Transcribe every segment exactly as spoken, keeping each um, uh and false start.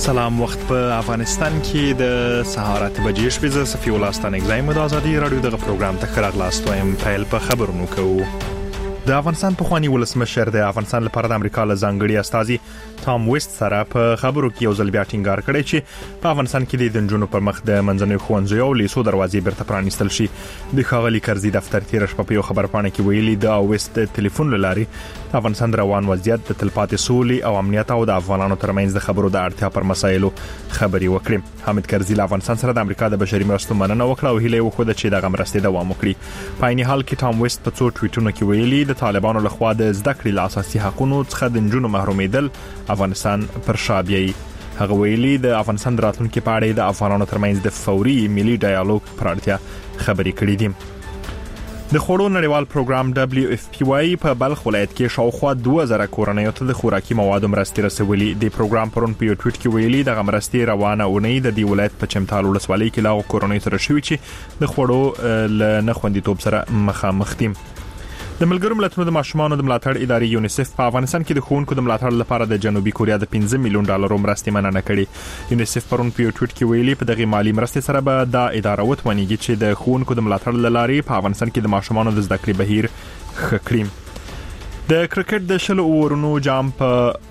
سلام. وخت په افغانستان کې د سهار اته بجې شپږ صفي ولستان اگزایم د ازادي رادیو دغه پروګرام ته خراغلاست وایم. پیل په خبرونو کوو. د افغانستان په خواني ولسمشر د افغانستان لپاره د امریکا له ځانګړي استازي ټام ویست سره په خبرو کې یو ځل بیا ټینګار کړی چې په افغانستان کې د جنونو پر مخ د منځنوي ښوونځیو او لیسو دروازې بیرته پرانیستل شي. د ښاغلي کرزي دفتر تیر شپه په یو خبرپاڼه کې ویلي د ویست ټلیفون لاري د افغانستان روان وضعیت د تلپاتې سولې او امنیت او د افغانانو ترمنځ د خبرو د اړتیا پر مسایلو خبري وکړي. حامد کرزي له افغانستان سره د امریکا د بشري مرستو مننه وکړه او هیله وکړه چې دغه مرستې دوام وکړي. په عین حال کې ټام ویست په څو ټویټونو کې ویلي د طالبانو لخوا د زده کړې له اساسي حقوقو څخه د جنونو محرومیدل افغانستان پر شا بیایي. هغه ویلي د افغانستان د راتلونکو په اړه د افغانانو ترمنځ د فوري ملي ډایالوګ پر اړتیا خبري کړې دي. د خوړو نړیوال پروګرام دبليو اف پی واي په بلخ ولایت کې شاوخوا دوه زره کورنیو ته د خوراکي موادو مرستې رسولې. د پروګرام پرون په یو ټویټ کې ویلي د مرستې روانه اونۍ د دې ولایت په چمتال ولسوالۍ کې لاغو کورنیو سره شوي چې د خوړو ل نه خوندیتوب سره مخامخ دي. د ملګرو ملتونو د ماشومانو د ملاتړ ادارې یونیسف په افغانستان کې د ښوونکو د ملاتړ لپاره د جنوبي کوریا د پنځه میلیون ډالرو مرستې مننه کړې. یونیسف پرون په یو ټویټ کې ویلي په دغه مالی مرستې سره به دا اداره وتوانیږي چې د ښوونکو د ملاتړ لارې په افغانستان کې د ماشومانو د زده کړې بهیر ښه کړي. د کرکټ د شلو اورونو جام په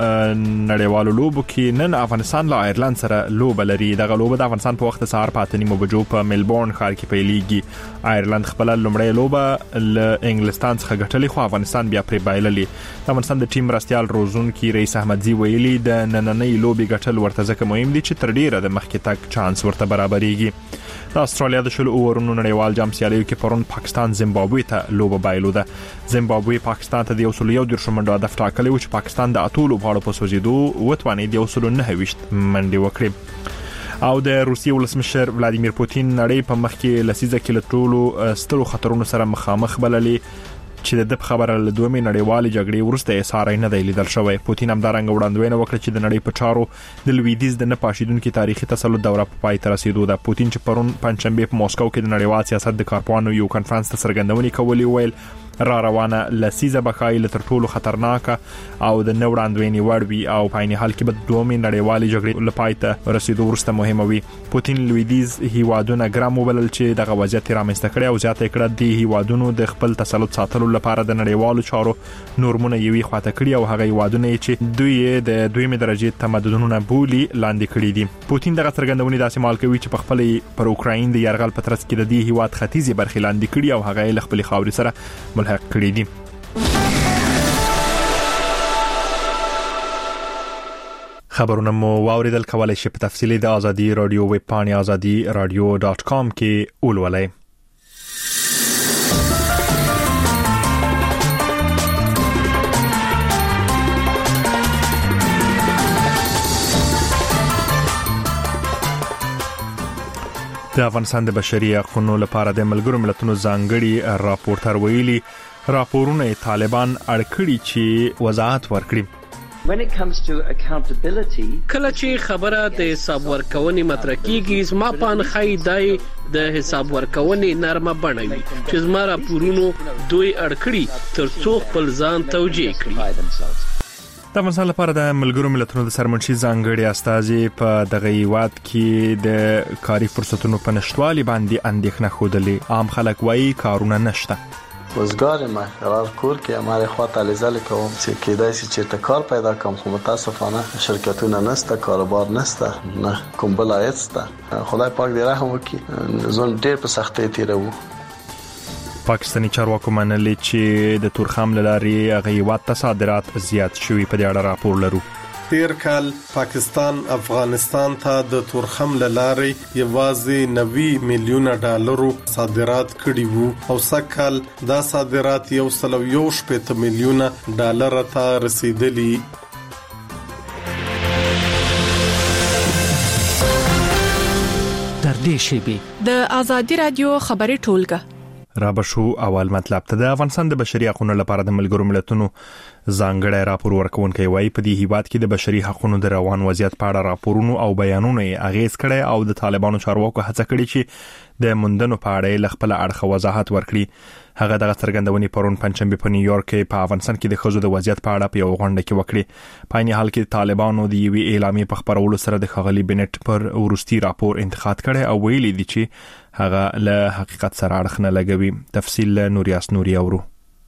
نړیوالو لوبو کې نن افغانستان له آیرلند سره لوبه لري. دغه لوبه د افغانستان په وخت سهار په اته نیمو بجو په ملبورن ښار کې پیلېږي. آیرلند خپل لومړی لوبه له انګلستان څخه ګټلې خو افغانستان بیا پرې بایللې. د افغانستان د ټیم مرستيال روزونکي رئیس احمدزي ویلي د نننۍ لوبې ګټل ورته ځکه مهم دي چې تر ډیره د مخکې تک چانس ورته برابرېږي. د استرالیا د شلو اورونو نړیوال جام سیالیو کې پرون پاکستان زیمبابوې ته لوبه بایلوده. زیمبابوې پاکستان ته د یو سل یو دیرش منډو هدف ټاکلی و چې پاکستان د اتو لوبغاړو په سوځېدو وتوانید یو سل نه ویشت منډې وکړي. او د روسیې ولسمشر ولادیمیر پوتین نړۍ په مخ کې لسیزه کې له ټولو سترو خطرونو سره مخامخ بللې چې د خبره له دومره نړیوالې جګړې ورسته اساره نه دی لیدل شوی. پوتین همدارنګ وړاندوینه وکړه چې د نړۍ په چارو د لویدیز د نه پاشیدونکو تاریخي تسلط دوره په پای ته رسیدو ده. پوتین چې پرون پنځشنبه په موسکو کې د نړیوال سیاست د کارپوهانو یو کانفرنس ته څرګندونې کولې ویل را روانه لسیزه بخایل تر ټولو خطرناک او د نو وړاندوینې وړ وی او په عین حال کې به دومره نړیوالې جګړې لپاره ته رسیدو ورسته مهمه وي. پوتین لویدیز هیوادونه ګرام وبلل چې دغه وضعیت رامنځته کړي او زیاته کړه د هیوادونو د خپل تسلط ساتلو لپاره د نړیوالو چارو نورمونه یوي خواته کړي او هغه هیوادونه چې دوی د دویمه درجه تمدنونه بولی لاندې کړي دي. پوتین دغه څرګندونې داسې مال کوي چې په خپل پر اوکراین د یرغل په ترڅ کې د دې هیواد ختیځي برخې لاندې کړي او هغه له خپل خاورې سره ملحق کړي دي. خبرونه مو واوریدل. کولای شئ په تفصیلی د ازادي رادیو ویب پاڼې ازادي رادیو ډاٹ کام کې ولولئ. د افغانستان د بشري حقوقو لپاره د ملګرو ملتونو ځانګړي راپورټر ویلي راپورونه طالبان اړکړي چې وضاحت ورکړي. When it comes to accountability, کله چې خبره د حساب ورکونې مطرح کیږي زما پان خای دای د حساب ورکونې نرمه بڼوي چې زما راپورونو دوی اړکړي تر څو خپل ځان توجیه کړي. د افغانستان لپاره د ملګرو ملتونو د سرمنشي ځانګړي استازي په دغه هیواد کې د کاري فرصتونو په نشټوالي باندې اندېښنه خوده. عام خلک وایي کارونه نشته. روزګار ما قرار کور کې اماره خواته لزل کوم چې کېدای شي چې ته کار پیدا کوم خو متاسفانه شرکتونه نسته کاروبار نسته نه کوم بل عاید. خدای پاک دې رحم وکړي. زون ډېر په سختۍ تیرو. پاکستاني چارواکو منلي چې د تورخم لارې هغه هیواد ته صادرات زیات شوي. په دې اړه راپور لرو. تیر کال پاکستان افغانستان ته د تورخم لارې یوازې نوي میلیونه ډالرو صادرات کړي وو او سکهال دا صادرات یو سل یو شپږ میلیونه ډالر ته رسیدلي. در دې شی د ازادي رادیو خبري ټولګه را بشو اول مطلب ته د افغانستان د بشري حقوقو لپاره د ملګرو ملتونو ځانګړی راپور ورکوونکی وایي په دې هیواد کې د بشري حقوقو د روان وضعیت په اړه راپورونو او بیانونه یې اغیز کړي او د طالبانو چارواکو هڅه کړې چې د مندنو په اړه ل خپل اړخ وضاحت ورکړي. هغه د څرګندونې پرون پنځمبه په نیویارک کې په افغانستان کې د ښځو د وضعیت په اړه په یو غونډه کې وکړي. په عین حال کې طالبانو د یوې اعلامیې په خبرولو سره د ښاغلي بنت پر ورستي راپور انتقاد کړي او ویلي دي چې هغه له حقیقت سره اړخ نه لګوي. تفصیل نوریاس نوري اورو.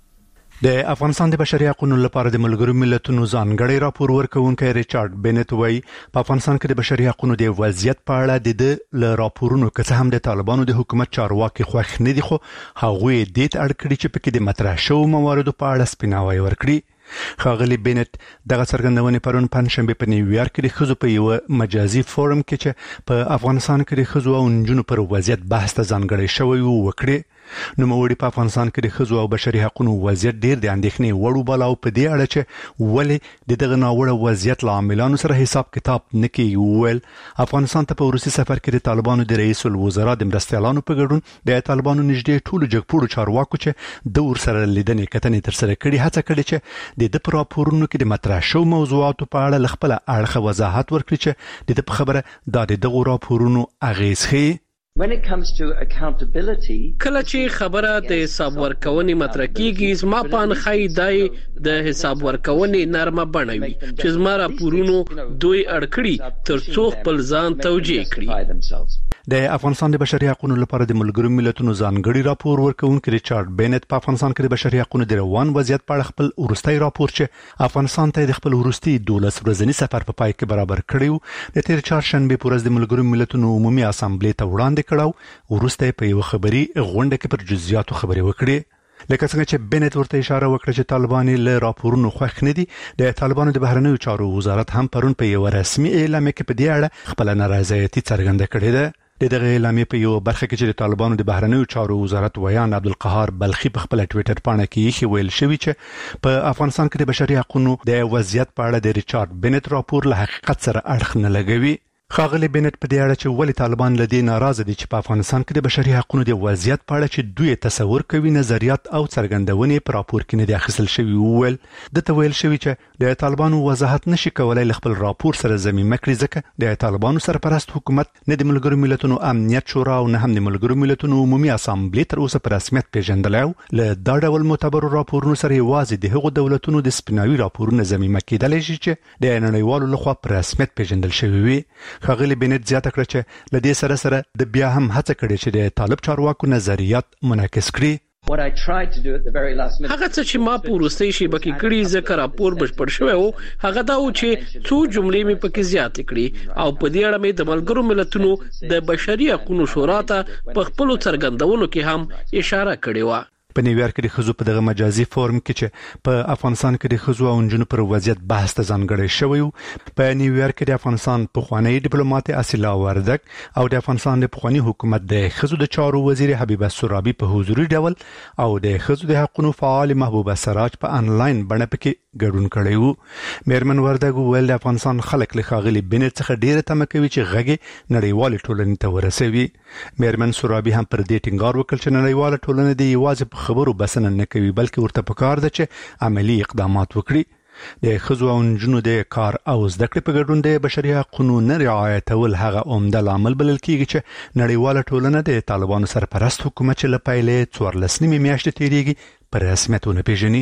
د افغانستان د بشري حقوقو لپاره د ملګرو ملتونو ځانګړی راپور ورکوونکی ریچارډ بنت وایي په افغانستان کې د بشري حقوقو د وضعیت په اړه د ل راپورونو که هم د طالبانو د حکومت چارواکي خوښ نه دي، خو هغه دې ته اړ کړی چې پکې د مطرح شوو مواردو په اړه سپیناوی ورکړي. ښاغلي بنت دغه څرګندونې پرون پنځمبه په نیویارک کې د ښځو په یو مجازي فورم کې چې په افغانستان کې د ښځو او نجونو پر وضعیت بحث ته ځانګړی شوی و وکړي. نو موړي په افغانستان کې د ښځو او بشري حقوقو وضعیت ډیر د اندېښنې وړ وباله او په دې اړه چې ولې د دغه ناوړه وضعیت له عاملانو سره حساب کتاب نه کوي. ویل افغانستان ته په ورسي سفر کې د طالبانو د رئیس الوزرا د مرستيالانو په ګډون د طالبانو نږدې ټولو جګپوړو چارواکو چې د ور سره لیدنې کتنې تر سره کړي هڅه کړې چې د د راپورونو کې د مطرح شو موضوعاتو په اړه خپل اړخ وضاحت ورکړي چې د په خبره د دغه راپورونو اغیز خي. When it comes to accountability, کله چې خبره د حساب ورکونې مطرح کیږي زما پان خای دای د حساب ورکونې نرمه بڼوي چې زما راپورونو دوی اړکړي ترڅو خپل ځان توجیه کړي. د افغانستان د بشري حقوقو لپاره د ملګرو ملتونو ځانګړي راپور ورکوونکی ریچارډ بنت په افغانستان کې د بشري حقوقو د روان وضعیت په اړه خپل ورستي راپور چې افغانستان ته د خپل ورستي دولس ورځنی سفر په پای کې برابر کړیو د تیر چهارشنبه په ورځ د ملګرو ملتونو عمومي اسامبلې ته وړاندې کړو. ورسته په یو خبري غونډه کې پر جزئیاتو خبري وکړي. لکه څنګه چې بنت ورته اشاره وکړه چې طالبان له راپورونو خوښ نه دي، د طالبانو د بهرنیو چارو وزارت هم پرون په یو رسمي اعلامیه کې په دې اړه خپل نارضایتي څرګنده کړې ده. د دغه اعلامیې په یو برخه کې چې د طالبانو د بهرنیو چارو وزارت ویان عبدالقهار بلخي په خپل ټوئیټر باندې کې ویل شوی چې په افغانستان کې د بشري حقوقو د وضعیت په اړه د ریچارډ بنت راپور له حقیقت سره اړخ نه لګوي. ښاغلي بنت په دې اړه چې ولې طالبان له دې ناراضه دي چې په افغانستان کې د بشري حقوقو د وضعیت په اړه چې دوی تصور کوي نظریات او څرګندونې په راپور کې نه دي اخیستل شوی. ویل د تویل شوی چې د طالبانو وضاحت نشي کولای خپل راپور سره زمينه کړی ځکه د طالبانو سرپرست حکومت نه د ملګرو ملتونو امنیت شورا او نه هم د ملګرو ملتونو عمومي اسامبلې تر اوسه په رسمیت پیژندل او له دا ډول معتبر راپورونو سره یوازې د هغو دولتونو د سپیناوي راپورونو زمينه کېدل شي چې د نړیوالو لخوا په رسمیت پیژندل شوی وي. ښاغلي بنت زیاته کړه چې لدې سره سره د بیا هم هڅه کړې چې د طالب چارواکو نظریات منعکس کړي. what I tried to do at the very last minute. هغه څه چې ما په ورستۍ شی بکې کړی ځکه راپور بشپړ شوی او هغه دا و چې څو جملې مې پکې زیات کړې او په دې اړه مې د ملګرو ملتونو د بشري حقوقو شورا ته په خپل څرګندونو کې هم اشاره کړې و. په نیویارک کې د خزو په دغه مجازي فورم کې چې په افغانستان کې د خزو او نجونو پر وضعیت بحث ته ځانګړی شوی و. په نیویارک کې د افغانستان پخوانی ډیپلوماټ اصیلا وردک او د افغانستان د پخوانی حکومت د خزو د چارو وزیر حبیبه سرابي په حضوري ډول او د خزو د حقوقو فعال محبوبه سراج په انلاین بڼه پکې ګډون کړی و. میرمن وردک ویل د افغانستان خلک له ښاغلي بنت څخه ډیره تمه کوي چې غږی نړیوال ټولنې ته ورسوي. میرمن سرابي هم پر دې ټینګار وکړ چې نړیوال ټولنه د یوازې په خبرو بسنه نه کوي بلکې ورته پکار ده چې عملی اقدامات وکړي. د خزو او نجونو د کار او زده کړې په ګډون د بشري حقوقو نه رعایتول هغه عمده لامل بلل کیږي چې نړیواله ټولنه د طالبانو سرپرست حکومت چې له پیلې څوارلس نیمې میاشتې تیریږي پر رسمیت ونه پیژني.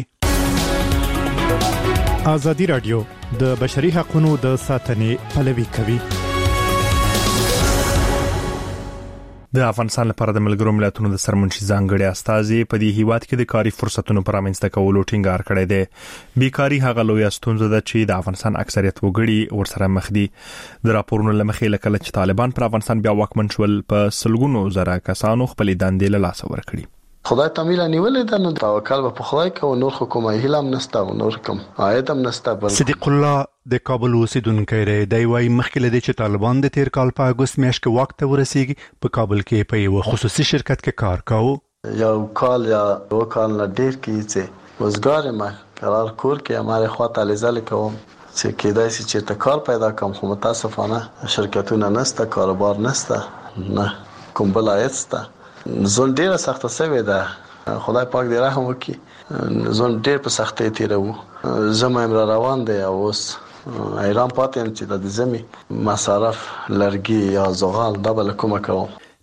ازادي رادیو د بشري حقوقو د ساتنې پلوي کوي. د افغانستان لپاره د ملګرو ملتونو د سرمنشي ځانګړي استازي په دې هیواد کې د کاري فرصتونو پر رامنځته کولو ټینګار کړی دی. بیکاری هغه لوی ستونزه ده چې د افغانستان اکثریت وګړي ورسره مخ دي. د راپورونو لمخې لکه چې طالبان پر افغانستان بیا واکمن شول په سلګونو زره کسانو خپل دندې له لاس ورکړي. خدای تعالی نیولې ده نو توکل په خدای کو نور حکومت هیلم نسته او نور کوم عایدم نسته. بل صدیق الله د کابل اوسیدونکو دی دی وايي مخکې لدی چې طالبان د تیر کال په اگست میاشت کې وخت ته ورسیږي په کابل کې په یو خصوصي شرکت کې کار کاوه. یو کال یا دو کال نه ډیر کیږي وزګار ما قرار کور کې امره خوا تعالی زل کوم چې کېدای شي چې ته کار پیدا کوم خو متاسفانه شرکتونه نسته کاروبار نسته نه کوم بلایسته زون ډیره سخته سوي ده. خدای پاک دې رحم وکړي. زون ډیر په سختۍ تیرو زما امر روان دی او اوس ایران پاتې چې د زمي مصرف لرګي یا زغال دبل کومه کوم.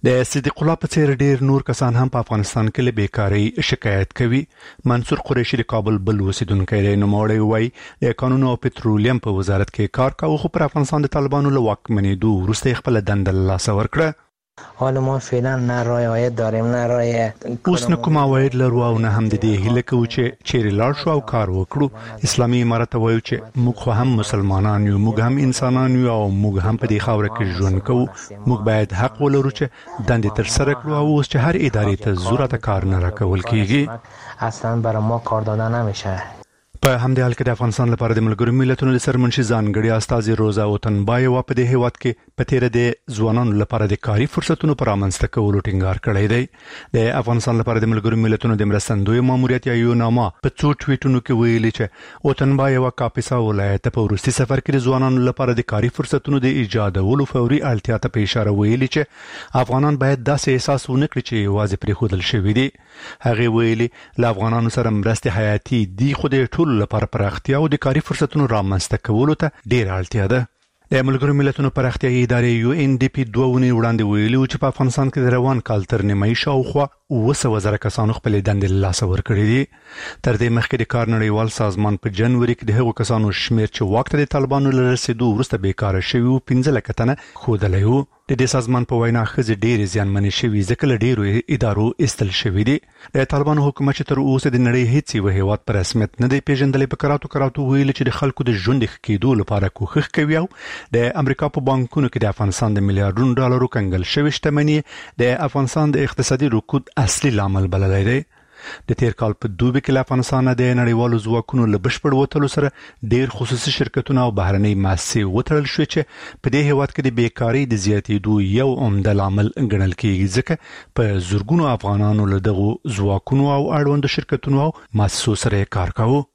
د صدیق الله په څیر ډیر نور کسان هم په افغانستان کې له بیکاری شکایت کوي. منصور قریشي د کابل بل اوسیدونکی دی. نوموړی وایي د قانون او پټرولیم په وزارت کې کار کاوه، خو پر افغانستان د طالبانو له واکمنېدو وروسته خپل دنده له لاسه ورکړه. حالا ما فعلا نه رای عاید داریم نه رای اوس نه کوم عواید لرو او نه هم د دې هیله کوو چې چیرې لاړ شو او کار وکړو. اسلامي امارت وایي چې موږ خو هم مسلمانان یو، موږ هم انسانان یو او موږ هم په دې خاوره کې ژوند کوو. موږ باید حق ولرو چې دندې تر سره کړو او اوس چې هر ادارې ته ضرورت کار نه راکول کیږي. اصلا برای ما کار دادن نمیشه. په همدې حال کې د افغانستان لپاره د ملګرو ملتونو د سرمنشي ځانګړي استازي روزا اوتنبایوا په دې هیواد کې په تیر د ځوانانو لپاره د کاري فرصتونو پر امنځته کولو ټینګار کړی دی. د افغانستان لپاره د ملګرو ملتونو د مرستندوی ماموریت یا یوناما په څو ټویټونو کې ویلي چې اوتنبایوا کاپیسا ولایت په وروستي سفر کې د ځوانانو لپاره د کاري فرصتونو د ایجادولو فوري اړتیا ته په اشاره ویلي چې افغانان باید داسې احساس ونه کړي چې یوازې پرېښودل شوي دي. هغه ویلي له افغانانو سره مرستې حیاتي دي، خو د ټولو لپاره پراختیا او د کاري فرصتونو رامنځته کولو ته ډېره اړتیا ده. د ملګرو ملتونو پراختیایي ادارې یو ان ډي پی دوه ونې وړاندې ویلي و چې په افغانستان کې د روان کال تر نیمایي شاوخوا اوه سوه زره کسانو خپلې دندې له لاسه ورکړې دي. تر دې مخکې د کار نړیوال سازمان په جنوري کې د هغو کسانو شمېر چې واک ته د طالبانو له رسېدو وروسته بیکاره شوي وو پنځه لکه تنه ښودلی و. د دې سازمان په وینا ښځې ډېرې زیانمنې شوي ځکه له ډېرو ادارو ایستل شوي دي. د طالبانو حکومت چې تر اوسه د نړۍ هیڅ یو هیواد په رسمیت نه دی پیژندلی په کراتو کراتو ویلي چې د خلکو د ژوند ښه کېدو لپاره کوښښ کوي او د امریکا په بانکونو کې د افغانستان د میلیارډونو ډالرو کنګل شوې شتمني د افغانستان د اقتصادي رکود اصلي لامل بللی دی. د تیر کال په دوبي کې له افغانستان د نړیوالو ځواکونو له بشپړ وتلو سره ډیر خصوصي شرکتونه او بهرنۍ مؤسسې وتړل شوې چې په دې هیواد کې د بیکاری د زیاتېدو یو عمده لامل ګڼل کېږي ځکه په زرګونو افغانانو له دغو ځواکونو او اړوندو شرکتونو او مؤسسو سره کار کاوه.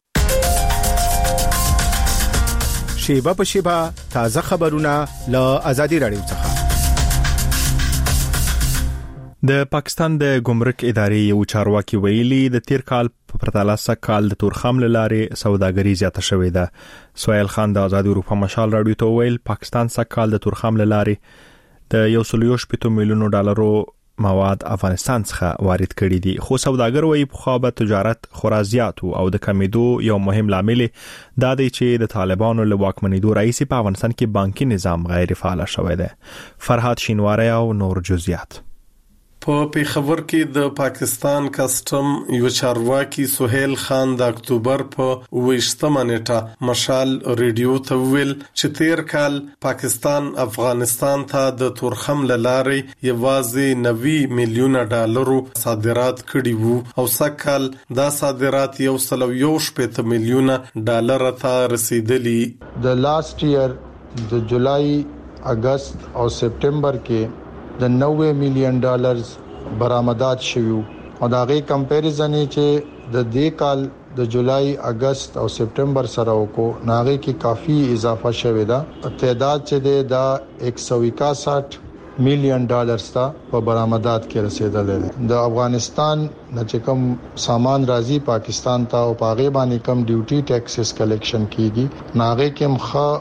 شیبه په شیبه تازه خبرونه له آزادي رادیو څخه. د پاکستان د ګمرک ادارې یو چارواکي ویلي د تیر کال په پرتله سږ کال د تورخم له لارې سوداګري زیاته شوې ده. سهیل خان د آزادي اروپا مشال رادیو ته ویل پاکستان سږ کال د تورخم له لارې د یو سل یو شپږ میلیونو ډالرو مواد افغانستان څخه وارد کړي دي، خو سوداګر وایي په خو به تجارت خورا زیات او د کمیدو یو مهم لامل دا دی چې د طالبانو له واکمنېدو راځي په افغانستان کې بانکي نظام غیر فعال شوی دی. فرهاد شینواری او نور جزئیات. په پیښور کې د پاکستان کسٹم یو چارواکي سهیل خان د اکتوبر په ویشتمه نیټه مشال ریډیو ته ویل چې تیر کال پاکستان افغانستان ته د تورخم له لارې یوازې نوي میلیونه ډالرو صادرات کړي وو او سږ کال دا صادرات یو سل یو شپږ میلیونه ډالر ته رسیدلي. د لاست ایئر د جولای اگست او سپټمبر کې د نوي میلیون ډالرز برآمدات شوي او دا غي کمپیریزن چې د دې کال د جولای اگست او سپټمبر سره وکړو ناغي کې کافي اضافه شوې ده. تعداد چې د ایک سو اکسٹھ میلیون ډالرز ته په برآمدات کې رسیدل دي. د افغانستان نه چې کوم سامان راځي پاکستان ته او پاغه باندې کم ډیوټي ټیکسز کلیکشن کیږي ناغي کې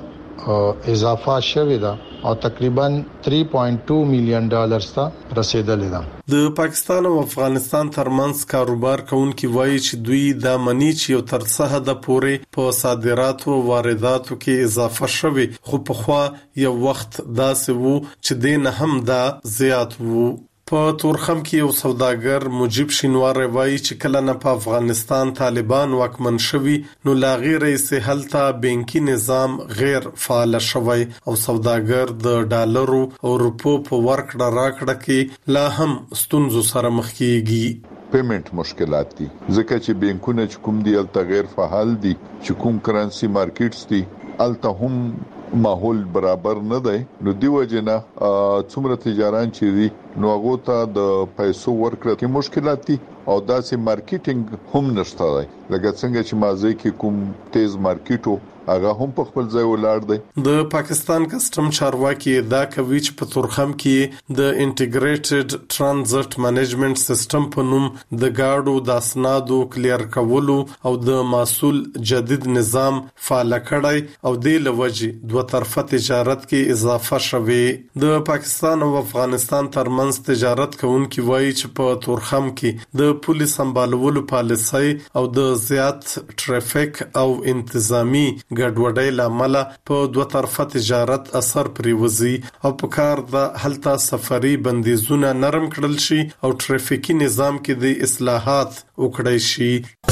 مخه اضافه شوې ده او تقریبا تین پوینټ دو میلیون ډالرز ته رسیدلی ده. د پاکستان او افغانستان ترمنځ کاروبار کوونکي وایي چې دوی د منی چې یو تر څه حد پورې په صادراتو او وارداتو کې اضافه شوي، خو په خوا یو وخت داسې وو چې دین هم دا زیات وو. په تورخم کې یو سوداګر مجيب شینوار وایي چې کله نه په افغانستان طالبان واکمن شوي نو لا غیر سهلته بانکي نظام غیر فعال شوی او سوداګر د ډالرو او روپو په ورکړه راکړه کې لا هم ستونزو سره مخ کیږي. پیمنٹ مشکلات دي ځکه چې بانکونه چې کوم دی الته غیر فعال دي، چې کوم کرنسي مارکیټس دي الته هم ماحول برابر نه دی. نو دی وجنه څومره تجاران چې دي نو هغه ته د پیسو ورکړه کې مشکلات دي او داسې مارکیټینګ هم نشته دی. لکه څنګه چې مازه کې کوم تیز مارکیټو هغه هم په خپل ځای ولاړ دی. د پاکستان کسٹم چارواکي دا کوي چې په تورخم کې د انټیګریټډ ترانزیت منیجمنت سیستم په نوم د گاډو د اسنادو کلیر کولو او د مسول جدید نظام فعال کړی او د لوجي دوه طرفه تجارت کې اضافه شوه. د پاکستان او افغانستان ترمنځ تجارت کوونکي وایي چې په تورخم کې د پولیس سمبالولو پالیسي او د زیات ټریفیک او انتظامی ګډوډۍ لامل په دوه طرفه تجارت اثر پریوزي او په کار د هلته سفري بندیزونه نرم کړل شي او ټریفیکي نظام کې د اصلاحات وکړای شي.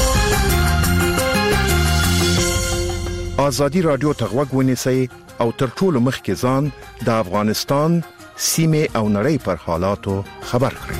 آزادی رادیو تغوږ ونیسئ او تر ټولو مخکې ځان د افغانستان سیمه او نړۍ پر حالاتو خبر کړئ.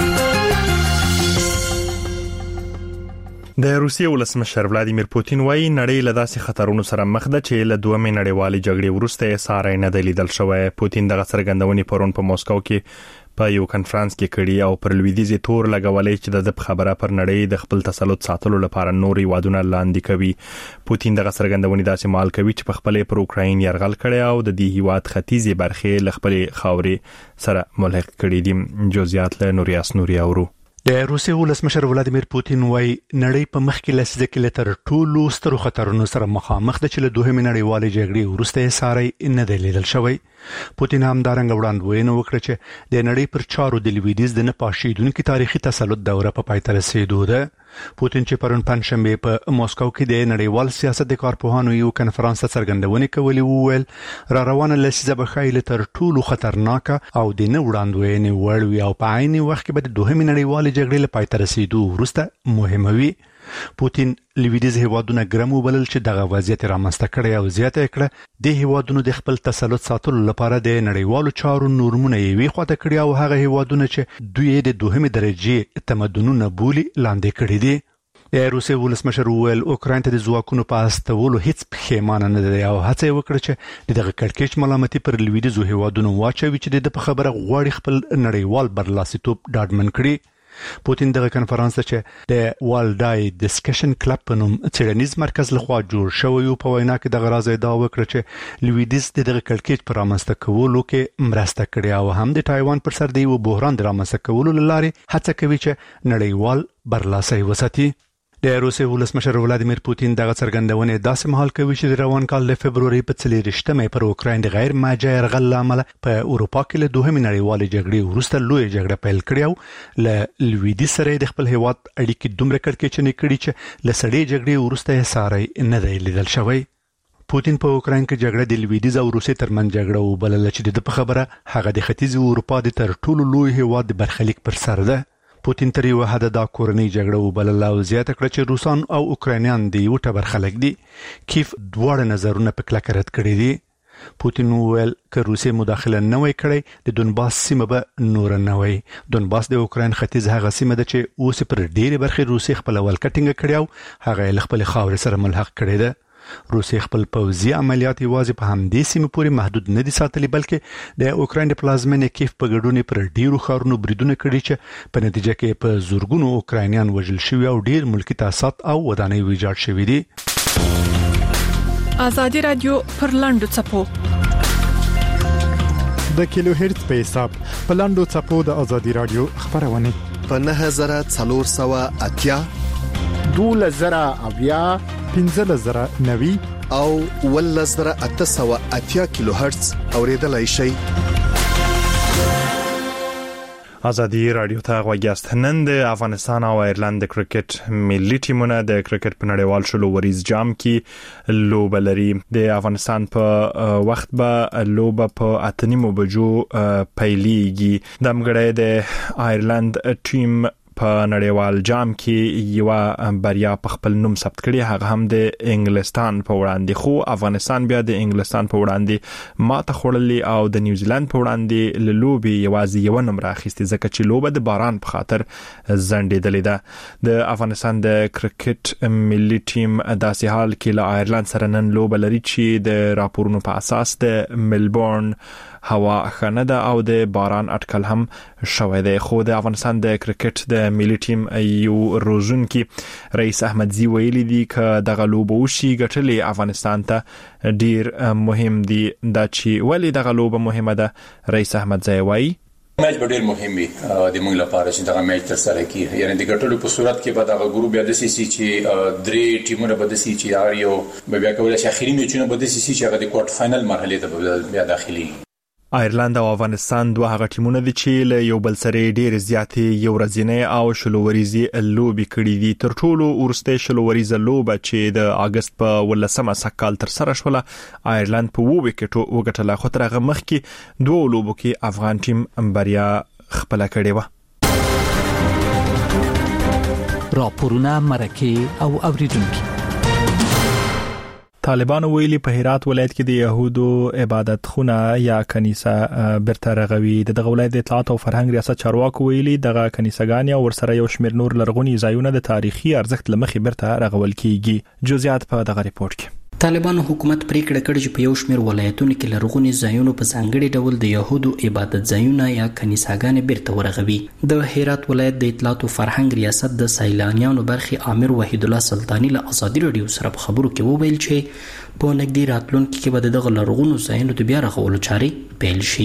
د روسیې ولسمشر ولادیمیر پوتین وايي نړۍ له داسې خطرونو سره مخ ده چې له دومره نړیوالې جګړې وروسته ساري نه دی لیدل شوی. پوتین دغه څرګندونې پرون په موسکو کې په یو کانفرنس کې کړي او پر لویدیځ تور لګولې چې د خبره پر نړۍ د خپل تسلط ساتلو لپاره نوري وادونه لاندې کوي. پوتین دغه څرګندونې داسې مال کوي چې په خپل پر اوکراین يرغل کړي او د دې هیواد ختیځي برخې له خپل خاورې سره ملحق کړي دي. جزئیات له نوریاس نوري اورو. د روسیې ولسمشر ولادیمیر پوتین وايي نړۍ په مخ کې لسیزه کې لتر ټولو سترو خطرونو سره مخامخ ده چې له دوهمې نړیوالې جګړې وروسته ساري نه دی لیدل شوی. پوتین هم دارنګ وړاندوینه وکړه چې د نړۍ پر چارو د لویدیځ د نه پاشیدونکو تاریخي تسلط دوره په پای ته رسیدو ده. پوتین چې پرون پنځشنبه په موسکو کې د نړیوال سیاست د کارپوهانو یو کانفرنس ته څرګندونې کولې وویل را روانه لسیزه به خایله تر ټولو خطرناک او د نه وړاندوینې وړ او په عین وخت کې به د دوهمې نړیوالې جګړې لپاره پای ته رسیدو وروسته مهمه وي. پوتین لویدیځ هیوادونه ګرم وبلل چې دغه وضعیت رامنځته کړي او زیاته کړه د هیوادونو د خپل تسلط ساتلو لپاره د نړیوالو چارو نورمونه یې ویخواته کړي او هغه هیوادونه چې دوی د دوهمې درجه تمدنونه بولی لاندې کړي دي. د روسیې ولسمشر ویل اوکراین ته د ځواکونو په استولو هیڅ پښیمانه نه دی او هڅه وکړه چې دغه کړکېچ ملامتي پر لویدیځ هیوادونو واچوي چې د خبره غواړي خپل نړیوال برلاسیتوب ډاډمن کړي. پوتین دغه کانفرنس چې د والډای ډسکشن کلب په نوم څېړنیز مرکز لخوا جوړ شوی په وینا کې دغه راز ادعا وکړه چې لویدیځ دغه کړکېچ پر رامنځته کولو کې مرسته کړې او هم د تایوان پر سر دی و بحران د رامنځته کولو لارې هڅه کوي چې نړیوال برلاسي وساتي. د روسیې ولسمشر ولادیمیر پوتین دغه څرګندونې داسې مهال کوي چې د روان کال د فبرवरी په څلورشتمه پر اوکراین د غیر ماجه يرغل لامل په اروپا کې له دوهمې نړیوالې جګړې وروسته لوی جګړه پیل کړې او له لویدیځ سره د خپل هیواد اړیکې دومره کړکېچنې کړې چې له سړې جګړې وروسته ساري نه دی لیدل شوی. پوتین په اوکراین کې جګړه د لویدیځ او روسیې ترمنځ جګړه وبلل چې د په خبره هغه د ختیځ اروپا د تر ټولو لوی هیواد د برخلیک پر سر ده. پوتین تر یو حد دا کورنۍ جګړه وبلل او زیاته کړه چې روسان او اوکراینیان د یو ټبر خلک دي. کیف دواړه نظرونه په کلک رد کړي دي. پوتین ویل که روسیې مداخله نه وای کړې د دونباس سیمه به نور نه وای. دونباس د اوکراین ختیځ هغه سیمه ده چې اوس پر ډېرې برخې روسیې خپل ولکټینګ کړی او هغه خپل خاور سره ملحق کړی ده. روسیې خپل پوځي عملیات یوازې په همدې سیمه پورې محدود نه دي ساتلي بلکې د اوکراین د پلازمینې کیف په ګډون پر ډیرو خارونو بریدونه کړي چې په نتیجه کې په زورګونو اوکراینیان وژل شوي او ډیر ملکی تاسیسات او ودانۍ ویجاړ شوي دي. آزادی رادیو پر لاندو چپو د کیلو هرتز په حساب په لاندو چپو د آزادی رادیو خبرونه په نه هزار څلور سوه اتیا دوله زره اویا پنځه زره نوي او ول زره اته سوه اتیا کیلو هرتز اوریدلای شي. آزادی رادیو ته غوږیاست. نن د افغانستان او ایرلند د کرکټ ملي ټیمونه د کرکټ په نړیوال شلو وریز جام کې لوبه لري. د افغانستان په وخت به لوبه په اتنیمو بجو پیلېږي. د مګړې د ایرلند ټیم په نړیوال جام کې یو بریا په خپل نوم ثبت کړي، هغه هم د انګلستان په وړاندې. خو افغانستان بیا د انګلستان په وړاندې ماته خوړلې او د نیوزیلند په وړاندې له لوبې یوازې یو نمبر اخیستې ځکه چې لوبه د باران په خاطر ځنډېدلې ده. د افغانستان د کرکټ ملي ټیم داسې حال کې له ایرلند سره نن لوبه لري چې د راپورونو په اساس د ملبورن هوا ښه ده او د باران اټکل هم شوی دی. خو د افغانستان د کرکټ د ملي ټیم یو روزونکي رئیس احمدزي ویلي دي ک دغه لوبه وشي ګټلې افغانستان ته ډیر مهم دي. دا چې ولې دغه لوبه مهمه ده رئیس احمدزي وایي میچ به ډیر مهم وي د موږ لپاره چې دغه میچ تر سره کیږي. یعنی د ګټلو په صورت کې به دغه ګروپ یا د سی سی چې درې ټیمونه به د سی چې یو به بیا کولای شي اخیری میچونه به د سی سی چې هغه د کوارټر فائنل مرحله ته بیا داخلي. آیرلند او افغانستان دوه هغه ټیمونه دي چې له یو بل سره ډېر زیاتې یو ورځنی او شلووريزي لوبي کړې دي. تر ټولو ورسته شلووريزه لوبه چې د اگست په ولسمه سکال تر سره شوله آیرلند په وو وکټو وګټله، خو تر هغه مخکې دوه لوبو کې افغان ټیم بریا خپل کړې و. راپورونه مرکه او اوریدونکو. طالبان ویلي په هرات ولایت کې د يهودو عبادت خونه یا کنيسه برته رغوي. دغه ولایت د اطلاعات او فرهنګ ریاست چارواکو ویلي دغه کنيسهګان او ورسره یو شمېر نور لرغونی ځایونه د تاریخي ارزښت لمخې برته رغول کیږي. جزئیات په دغه ریپورت کې. طالبانو حکومت پریکړه کړې چې په یو شمېر ولایتونو کې لرغوني ځایونو په ځانګړي ډول د يهودو عبادت ځایونه یا کنيساګانې بیرته ورغوي. د هرات ولایت د اطلاعات او فرهنګ ریاست د سیلانیانو برخې امیر وحید الله سلطانی له ازادي رادیو سره په خبرو کې وویل چې په نږدې راتلونکي کې به دغه لرغونو ځایونو د بیا رغولو چارې پیل شي.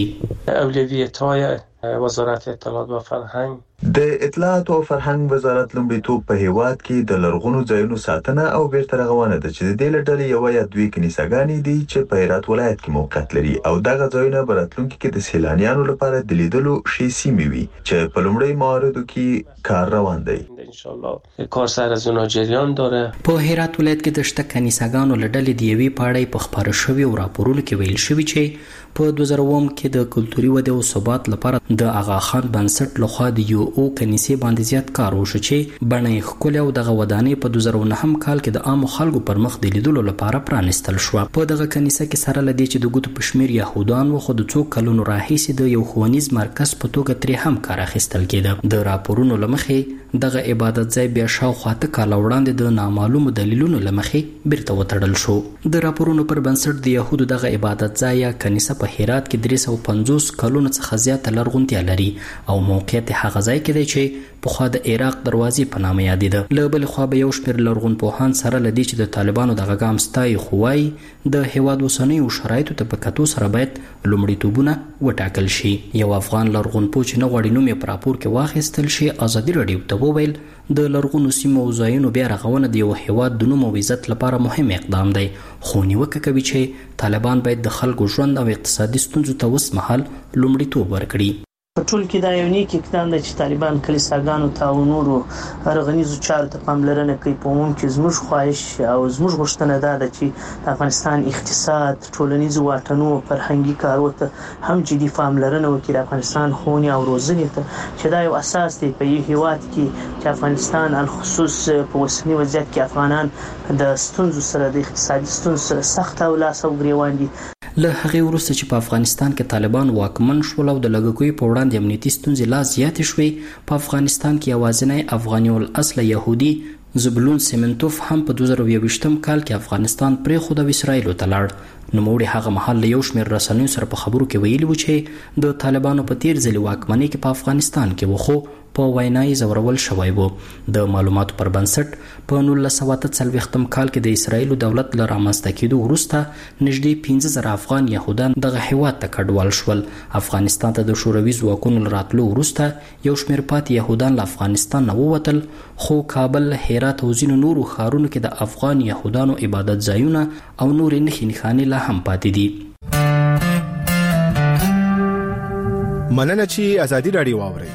اولویت‌های وزارت اطلاعات و فرهنگ د اطلاعات او فرهنګ وزارت لومړیتوب په هیواد کې د لرغونو ځایونو ساتنه او بیرته رغونه ده چې د دې لړۍ یو یا دوی کنيساګانې دي چې په هرات ولایت کې موقعیت لري او دغه ځایونه په راتلونکي کې د سیلانیانو لپاره د لیدلو شي سیمې وي چې په لومړی مواردو کې کار روان دی. ان شاء الله کار سر از اونها جریان داره. په هرات ولایت کې د شته کنيساګانو لړۍ د یوې پاړې په خبره شوی او راپورونو کې ویل شوی چې په دوه زره اووه کې د کلتوري ودې او ثبات لپاره د اغا خان بنسټ لخوا د یو او کنيسې باندې زیات کار وشو چې بڼه ښکلې او دغه ودانۍ په دوه زره نهم کال کې د عام خلکو پر مخ د لیدلو لپاره پرانستل شو. په دغه کنيسه کې سره لدی چې د ګوتو پښمیر يهودان و خو د څو کلونو راهیسې د یو ښوونیز مرکز په توګه ترې هم کار اخیستل کېده. د راپورونو لمخې دغه عبادت ځای بیا شاوخوا ته کال وړاندې د نامعلومو دلیلونو لمخې بیرته وتړل شو. د راپورونو پر بنسټ د يهودو دغه عبادت ځای یا کنيسه په هرات کې درې سوه پنځوس کلونو څخه زیاته لرغونتیا لري او موقعیت هغه ځای کې دی چې پخوا د عراق دروازې په نامه یادېده. له بلې خوا به یو شمېر لرغونپوهان سره له دې چې د طالبانو دغه ګام ستایي خو وایي د هېواد اوسنیو شرایطو ته په کتو سره باید لومړیتوبونه وټاکل شي. یو افغان لرغونپوه چې نه غواړي نوم یې په راپور کې واخیستل شي ازادي راډیو ته وویل د لرغونو سیمو او ځایونو بیا رغونه د یو هېواد د نوم او عزت لپاره مهم اقدام دی، خو نیوکه کوي چې طالبان باید د خلکو ژوند او اقتصادي ستونزو ته اوس مهال لومړیتوب ورکړي. په ټول کې دا یو نیک اقدام دی چې طالبان کلیساګانو ته او نورو رغنیزو چارو ته پاملرنه کوي. په عموم کې زموږ خواهش او زموږ غوښتنه دا ده چې د افغانستان اقتصاد، ټولنیزو واټنو، فرهنګي کارو ته هم جدي پاملرنه وکړي. د افغانستان ښوونې او روزنې ته چې دا یو اساس دی په یو هېواد کې چې افغانستان الخصوص په اوسني وضعیت کې افغانان د ستونزو سره د اقتصادي ستونزو سره سخت او لاس او ګریوان دي. له هغې وروسته چې په افغانستان کې طالبان واکمن شول او د لږکیو په وړاندې امنیتي ستونزې لا زیاتې شوې، په افغانستان کې یوازینی افغاني الاصله یهودي زبلون سیمنتوف هم په دوه زره یوویشتم کال کې افغانستان پرېښود او اسرائیلو ته لاړ. نوموړي هغه مهال له یو شمېر رسنیو سره په خبرو کې ویلي و چې د طالبانو په تیر ځلې واکمنۍ کې په افغانستان کې و خو په وینای زورول شوی و. د معلوماتو پر بنسټ په نولس سوه اته څلوېښتم کال کې د اسرائیلو دولت له رامنځته کېدو وروسته نږدې پنځه زره افغان یهودان دغه هېواد ته کډوال شول. افغانستان ته د شوروي ځواکونو له راتلو وروسته یو شمېر پاتې یهودان له افغانستان نه ووتل، خو کابل، هرات او ځینو نورو ښارونو کې د افغان یهودانو عبادت ځایونه او نورې نښې نښانې لا هم پاتې دي. مننه چې ازادي راډیو واورئ.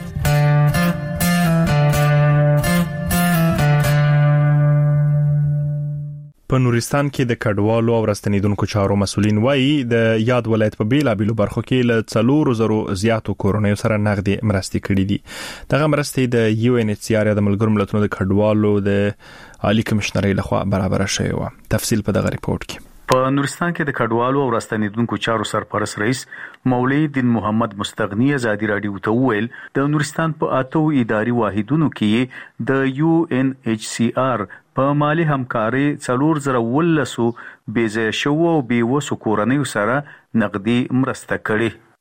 په نورستان کې د کډوالو او راستنیدونکو چارو مسولین وایي د یاد ولایت په بیلابیلو برخو کې له څلورو زرو زیاتو کورنیو سره نغدي مرستې کړې دي. دغه مرستې د یو ان ایچ سی آر د ملګرو ملتونو د کډوالو د عالی کمشنرۍ لخوا برابر شوی و. تفصیل په دغه ریپورت کې. په نورستان کې د کډوالو او راستنیدونکو چارو سرپرست رئیس مولوی دین محمد مستغنی ازادي راډیو ته وویل د نورستان په اتو اداري واحدونو کې د یو ان ایچ سی آر په مالی همکاري څلور زره ولسو بېځایه شوو او بېوسو کورنیو سره نقدي مرسته کړې.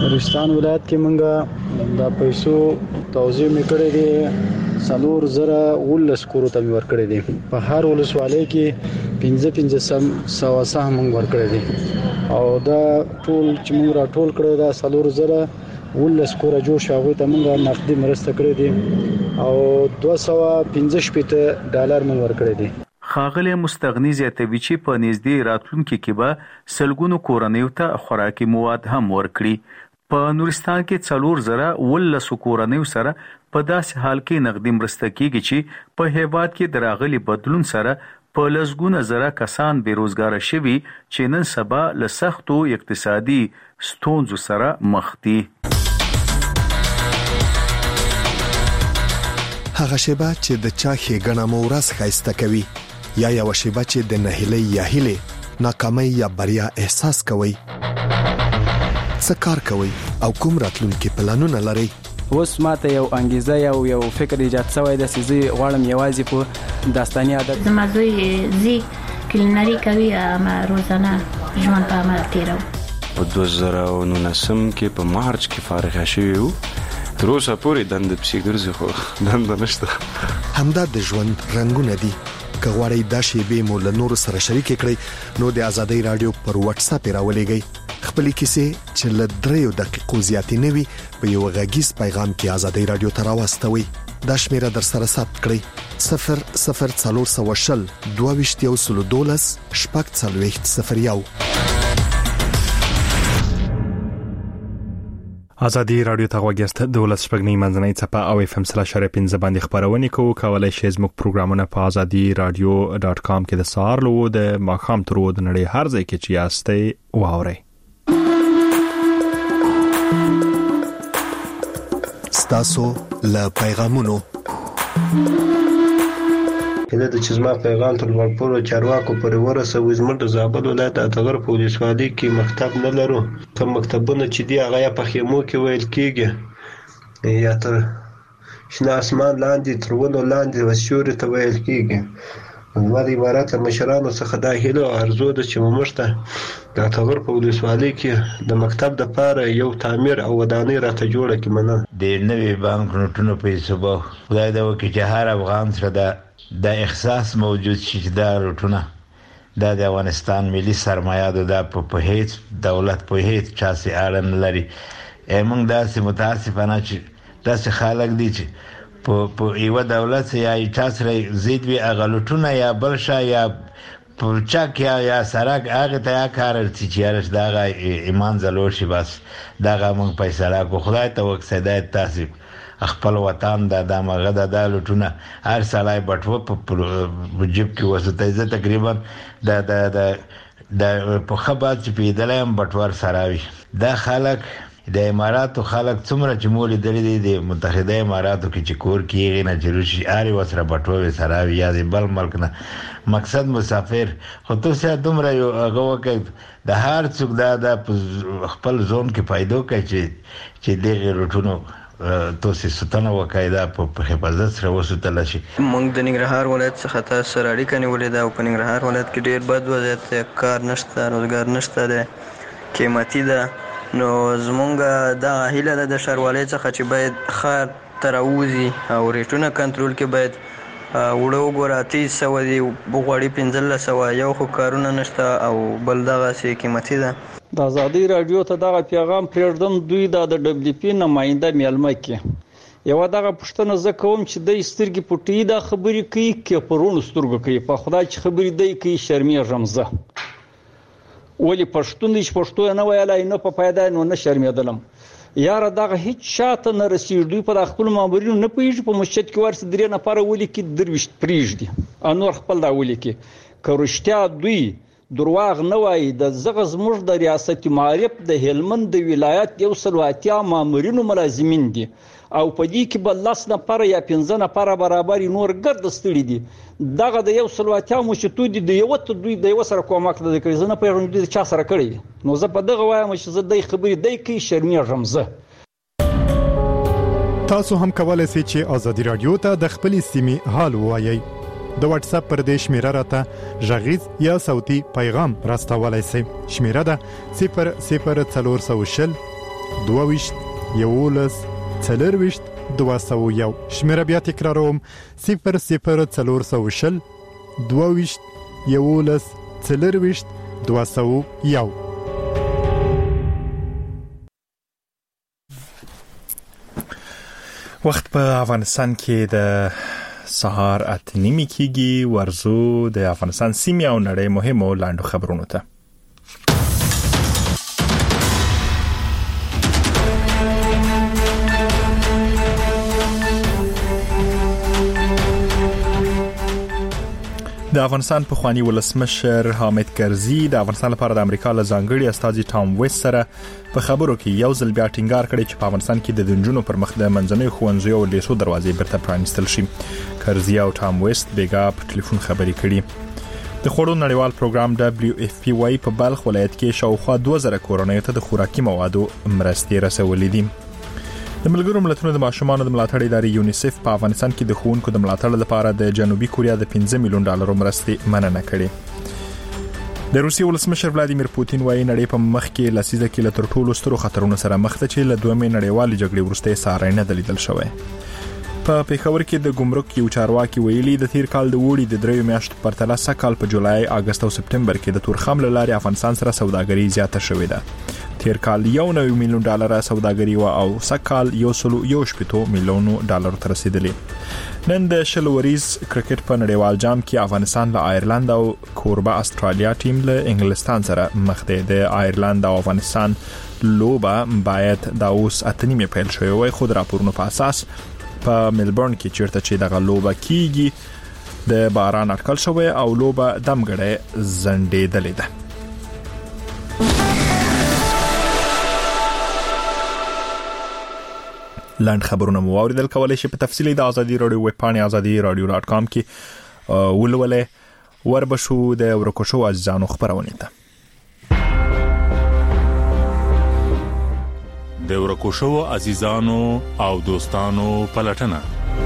نورستان ولایت کې مونږه د پیسو توزیع میکړې دي څلور زره ولس کورو ته ورکړې دي په هر ولسوالۍ کې پنځه پنځه سم سو سهم مونږ ورکړې دي او دا ټول چې مونږ را ټول کړو دا څلور زره ولس کور جوړ شاوې ته مونږه نقدي مرسته کړې دي او دوه سوه پنځه شپږ ډالر مونږ ورکړې دي. خاغلی مستغنی زیاتوي چې په نږدې راتلونکي کې به سلګونو کورنیو ته خوراکي مواد هم ورکړي. په نورستان کې څلور زره ولس کورنیو سره په داسې حال کې نقدي مرسته کیږي چې په هیواد کې د راغلي بدلون سره په لسګونه زره کسان بیروزګار شوي چې نن سبا له سختو اقتصادي ستونزو سره مخ دي. هغه شیبه چې د چا ښېګڼه مو ورځ ښایسته کوي یا یو شیبه چې د نهیلۍ یا هیلې ناکامۍ یا بریا احساس کوي. څه کار کوي او کوم راتلونکي پلانونه لري؟ اوس ماته یو انګیزه یو یو فکر ایجاد شوی د سيزي غواړم یوازې په داستاني عادت زما زوی زی کلینری کوي ما روزانه ژوند په عمل تیرو. په دوه زره او نولسم کې په مارچ کې فارغ شوی وو. تر اوسه پورې دند پسې ګرځي خو دند نشته. همدا د ژوند رنگونه دي. که غواړئ دا شیبې مو له نورو سره شریک کړئ نو د آزادۍ رادیو پر واتس اپ راولېږئ. خپلې کیسې چې له دریو دقیقو زیاتې نه وي په یو غږیز پیغام کې آزادۍ رادیو ته راواستوئ. دا شمیره در سره ثبت کړئ صفر صفر څلور سوه شل دوه ویشت یو سلو دولس شپږ څلوېښت صفر یو. آزادي رادیو ته غوږیاست. د ولس شپږنۍ منځنۍ څپه او اف ام سلا شری پنځه باندې خبرونه کوو. کولای شئ زموږ پروګرامونه په آزادي رادیو ډاټ کام کې د سهار لو د ماښام تر د نړۍ هر ځای کې چې یاستئ واورئ. ستاسو له پیغامونو کله چې زما پیغام تر ورپورو چارواکو پورې ورسوي زموږ د زابل ولایت اتغر په ولسوالۍ کې مکتب نه لرو. کوم مکتبونه چې دی هغه په خیمو کې ویل کېږي یا تر شنه اسمان لاندې تر ونو لاندې وسیوري ته ویل کېږي. زما د عبارت له مشرانو څخه دا هیله او ارزو ده چې موږ ته د اتغر په ولسوالۍ کې د مکتب دپاره یو تعمیر او ودانۍ راته جوړه کړي. مننه. د نوي بانک نوټونو پیسو به خدای دې وکړي چې هر افغان سره د د احساس موجود شي چې دا روټونه دا د افغانستان ملي سرمایه ده دا په هیڅ دولت په هیڅ چا سي اړه نه لري. موږ داسې متاسفانه چې داسې خلک دي چې په په یو دولت یا چا سره زید وی اغلټونه یا بل شا یا په چاک یا یا سرک هغه ته کار چې چیرش دا ایمان زلو شي بس دا موږ پیسې را کو خدای ته وکړه تاسو خپل وطن د دماغه د لټونه هر سړی بټو په جيب کې وسته زه تقریبا د د د د په خبر چې پیدلم بټور سراوي د خلک د اماراتو خلک څومره چې مولي درې د متحده اماراتو کې چې کور کېږي نه جلوشي اړ وسره بټو سراوي یا د بل ملک نه مقصد مسافر خو تاسو دومره یو هغه وکړ د هر څوک د خپل ځون کې پیدا کوي چې چې دغه روټونو توسي ستنه وکایدا په حفاظت سره وسوتل شي. موږ د ننګرهار ولایت څخه تاسو سره اړیکه نیولې ده او په ننګرهار ولایت کې ډیر بد وضعیت کار نشته روزګار نشته ده قیمتي ده نو زمونږ د هیله ده د شهروالۍ څخه چې باید خار تراوزی او ریټونه کنټرول کې باید وړو ګوراتي سو دی بغوړی پنځل سو یو خو کارونه نشته او بل دغه سي قیمتي ده. د آزادۍ رادیو ته دغه پیغام پرېږدم دوی د دبليو پی نماینده میلمه کې یو دغه پښتنه زه کوم چې د سترګې پټي د خبرې کوي کې پرونو سترګو کوي په خدای چې خبرې دی کوي شرمېږم زه ولی پښتون دې پښتو نه ویلای نه په پیدا نه نه شرمېدلم یاره دغه هیڅ شاته نه رسیدي په خپل مامورینو نه پیږي په مسجد کې ورس درې نفر ولي کې درويشت پریږدي انور خپل دا ولي کې کروشتیا دوی درواغ نه وای د زغز مش د ریاست معرف د هلمند د ولایت یو سلواتیا مامورینو ملازمین دي او په دې کې بل لاس نه پر یا پنځه نه پر برابر نور ګرد ستړي دي دغه د یو سلواتیا مو چې تو دي د یو ته دوی د یو سره کومک د کړي زنه په روندې چا سره کړي نو زه په دغه وایم چې زه د خبرې د کی شرمېږم زه. تاسو هم کولای شئ چې آزادي رادیو ته د خپل سیمې حال وایي. د واتس اپ پر دې شمیره راته ژغیز یا صوتي پیغام راستولای شئ. شمیره ده صفر صفر څلور سوه شل دوهویشت یولس څلرویشت دوه سوه یو. شمیره بیا تکراروم: صفر صفر څلور سوه شل دوهویشت یولس څلرویشت دوه سوه یو. وخت په افغانستان کې د سهار اته نیمې کېږي. ورزو د افغانستان سیمې او نړۍ مهمو لاندو خبرونو ته. د افغانستان پخوانی ولسمشر حامد کرزي د افغانستان لپاره د امریکا له ځانګړي استازي ټام ویست سره په خبرو کې یو ځل بیا ټینګار کړی چې په افغانستان کې د نجونو پر مخ د منځنیو ښوونځیو او لیسو دروازې بیرته پرانیستل شي. کرزي او ټام ویست بیګا په ټلیفون خبرې کړي. د خوړو نړیوال پروګرام دبليو اف پی وايي په بلخ ولایت کې شاوخوا دوه زره کورنیو ته د خوراکي موادو مرستې رسولې دي. د ملګرو ملتونو د ماشومانو د ملاتړ ادارې یونیسف په افغانستان کې د ښوونکو د ملاتړ لپاره د جنوبي کوریا د پنځه میلیون ډالرو مرستې مننه کړې. د روسیې ولسمشر ولادیمیر پوتین وايي نړۍ په مخ کې لسیزه کې له تر ټولو سترو خطرونو سره مخ ده چې له دویمې نړیوالې جګړې وروسته ساری نه دلیدل شوی. په پیښور کې د ګمرک یو چارواکي ویلي د تیر کال د وړي د دریو میاشتو په پرتله سکهال په جولای، اگست او سپتمبر کې د تورخم له لارې افغانستان سره سوداګري زیاته شوې ده. تیر کال یو نوي میلیون ډالر سوداګري و او سکهال یو سلو یو شپږ میلیون ډالر ته رسیدلې. نن د شل وریز کرکټ په نړیوال جام کې افغانستان له آیرلند او کوربه استرالیا ټیم له انګلستان سره مخ دی. د آیرلند او افغانستان لوبه باید د اوس اته نیمې پیل شوی وای، خو د راپورونو په اساس په ملبورن کې چیرته چې دغه لوبه کیږي د باران اټکل شوی او لوبه دمګړې زندېدلې ده. لاند خبرونه مو اوریدل کولای شي په تفصیلی د ازادي رادیو ویب پاڼه ازادي رادیو ډاټ کام کې ولولې. وربشو د ورکوشو عزیزانو خبرونه ده. د ورکوشو عزیزانو او دوستانو پلټنه.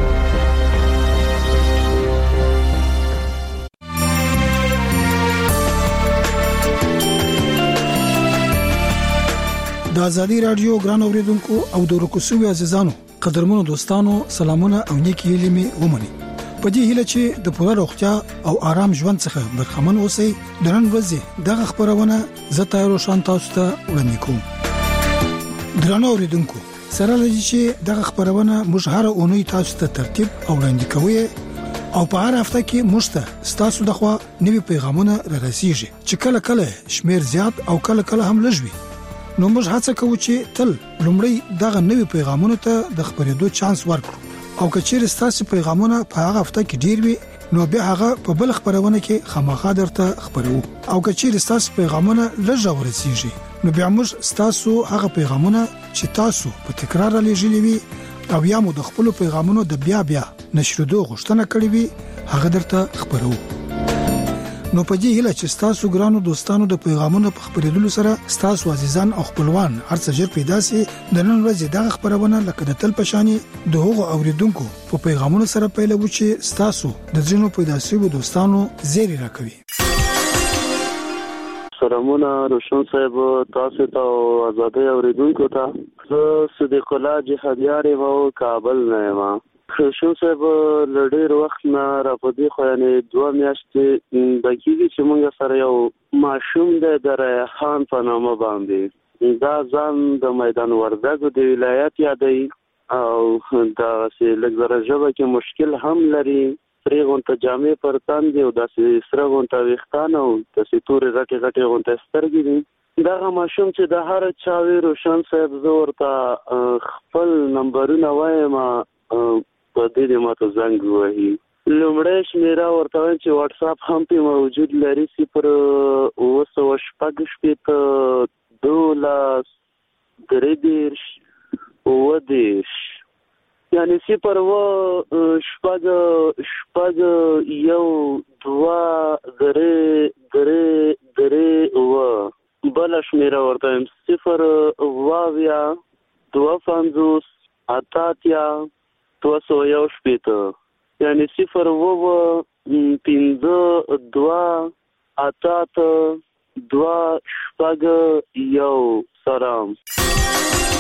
د ازادي رادیو ګران اوریدونکو او د ورکوشو عزیزانو قدرمنو دوستانو سلامونه او نیکی هیلې مې ومني. په دې هیله چې د پوره روغتیا او آرام ژوند څخه برخمن اوسئ. د نن ورځې دغه خبرونه زه تاسو شان تاسو ته وړاندې کوم. درنو اوریدونکو سره لږ چې دغه خبرونه موږ هر اونۍ تاسو ته ترتیب او وړاندې کوو او په هر هفته کې موږ ته تاسو د خوا نوي پیغامونه را رسیږي چې کله کله شمیر زیات او کله کله هم لږ وي. نو موږ هڅه کوو چې تل لومړی دغه نوي پیغامونه ته د خبرېدو چانس ورکړو او که چیرې تاسو پیغامونه په هغه هفته کې ډیر وي نو بیا هغه په بل خبرونه کې خامخا درته خبرو او که چیرې تاسو پیغامونه لږ ورسیږي نو بیا موږ تاسو هغه پیغامونه چې تاسو په تکرار لېږلي وي او یا مو د خپل پیغامونو د بیا بیا نشردو غوښتنه کړې وي هغه درته خبرو. نو په دې هیله چې تاسو ګرانو دوستانو د پیغامونو په خبرېدلو سره تاسو عزیزان او خپلوان هرڅه ژر پیدا سي. د نن ورځې دغه خبرونه لکه د تل پشاني د هغو اوریدونکو په پیغامونو سره پیلوي چې تاسو د ځینو پیدا شوی دوستانو زیری راکوي. سلامونه روشن صاحب، تاسو ته آزادۍ اوریدونکو ته زه صدیق الله جهادیار یم او کابل نه یم. روشن صاحب لډیر وخت نه را پدې خو یعنی دوه میاشتې د کیږي چې موږ سره یو ماشوم د ریحان په نامه باندې دا ځان د میدان وردګو د ولایت یادوي او دا چې لږ ژبه کې مشکل هم لري. سرې غونته جامې پر تن دي او داسې سره غونته ویښتان او داسې تورې غټې غټې غونته سترګې دي. دغه ماشوم چې د هر چا وي روشن صاحب زه ورته خپل نمبرونه وایم په دې دې ماته زنګ وهي. لومړی شمېره ورته وایم چې واټس اپ هم پې موجود لري صفر اوه سوه شپږ شپېته دولس درې دېرش اووه دېرش یعنی صفر اوه شپږ شپږ یو دوه درې درې درې اووه. بله شمېره ورته وایم صفر اوه اویا دوه پنځوس اته اتیا دوه سوه یو شپېته یعنی صفر اوه پنځه دوه اته اته دوه شپږ یو. سلام.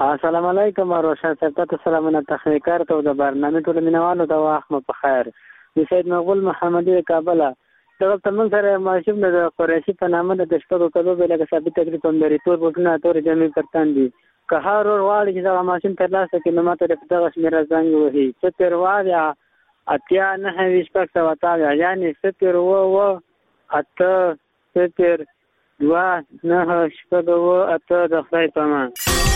السلام علیکم روشن صاحب ته سلامونه تخنیکار ته د برنامه ټول مینوالو ته واخمه په خیر د سید مغول محمدي کابل دغه تمن سره ماشوم د قریشي په نامه د شپږو کلو بلګه ثابت تقریبا لري تور بوټونه تور جامې پرتان دي که هر ورواړي چې دا ماشوم تر لاسه کې نو ماته د دغه شمیره زنګ وهي چې تر وایا اتیا نه هیڅ پک څه وتا یعنی ستر و و اته ستر دوا نه شپږ و اته د خدای په امان.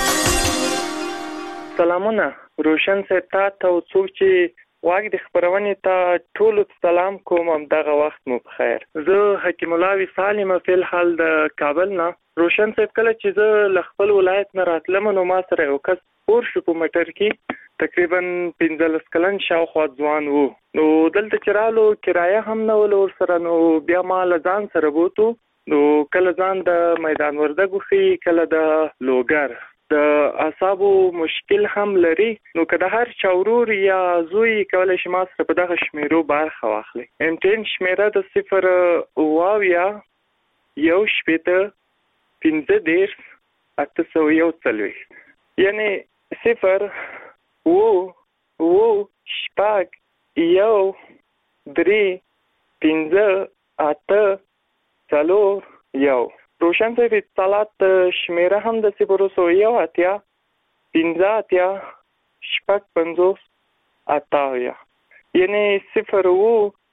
سلامونه روشن صاحب ته ته څوک چې واګ د خبرونې ته ټول سلام کوم هم دغه وخت مو بخیر. زه حکیم الله سالم فل حال د کابل نه. روشن صاحب کله چې زه ل خپل ولایت نه راتلم نو ما سره یو کس اور شو په موټر کې تقریبا پنځلس کلن شاوخوا ځوان وو. نو دلته چرالو کرایه هم نه ول ور سره نو بیا ما لزان سره بوتو نو کله ځان د میدان وردګو خي کله د لوګر د اعصابو مشکل هم لري نو کله هر چاورور یا زوی کولای شي ما سره په دغه شمیرو برخه واخلي. امتحان شمیره د صفر واویا یو شپته پنځه دیرش اته سوه یو څلوېښت یعنی صفر وو وو شپږ یو درې پنځه اته څلور یو. روشن صاحب اتصالات شمیره هم د صفر سوه یو اتیا پنځه اتیا شپږ پنځوس اتاویا یعنی صفر وو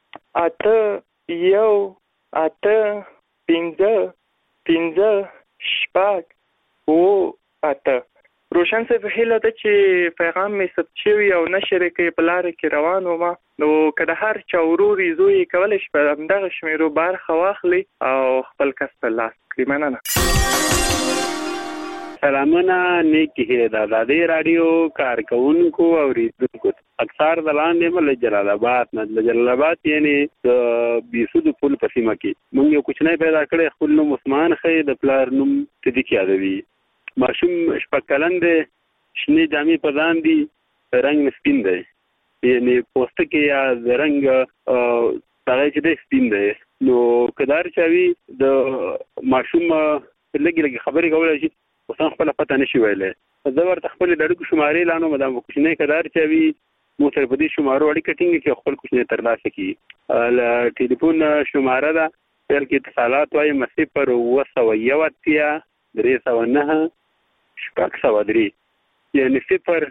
اته یو اته پنځه پنځه شپږ وو اته. روشن صاحب هیله ده چې پیغام می ثبت شوی او نشر کې په لار کې روان ومه نو کله هر چا وروري زوی کولای شي په دغه شمیرو برخه واخلي او خپل کس ته لاس کړي. مننه. سلامونه نیکی د آزادۍ رادیو کارکونکو او ریډونکو اکثر د لاندې مل جلال آباد نه د جلال آباد یعنی د بیسود پل په سیمه کې مونږ یو کوچنی پیدا کړی خپل نوم عثمان خې د پلار نوم صدیق یادوي. ماشوم شپږ کلن دی شنې جامې په ځان دي رنګ سپین دی یعنی پوستکی یا د رنګ هغه چې دی سپین دی نو کدار چاوي د ماشوم لګي لګي خبرې کولای شي اوس خپل پته نشي ویلی. زه ورته خپل د اړیکو شمارې لانو مدام کوچنی کدار چاوي مو سره په دې شمارو اړیکه ټینګه کې خپل کوچنی ترلاسه کړي. ل ټلیفون شماره ده پیل کې اتصالات وايي مسیح پر اوه سوه یو اتیا درې سوه نهه شپږ سوه درې یعنی صفر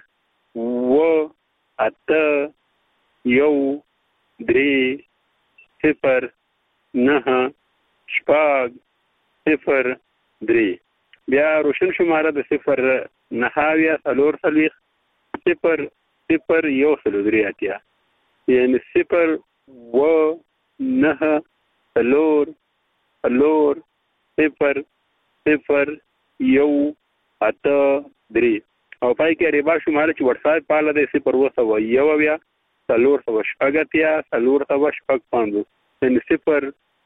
اوه اته یو درې صفر نهه شپږ صفر درې. بیا روشن شماره د صفر نهه څلور څلوېښت صفر صفر یو څلور درې اتیا یعنی صفر اوه نهه څلور څلور صفر صفر یو اته درې او پای کې ریبا شماره چې واتس اپ پاله دی صفر اوه سوه یو اویا څلور سوه شپږ اتیا څلور سوه شپږ پنځوس یعنی صفر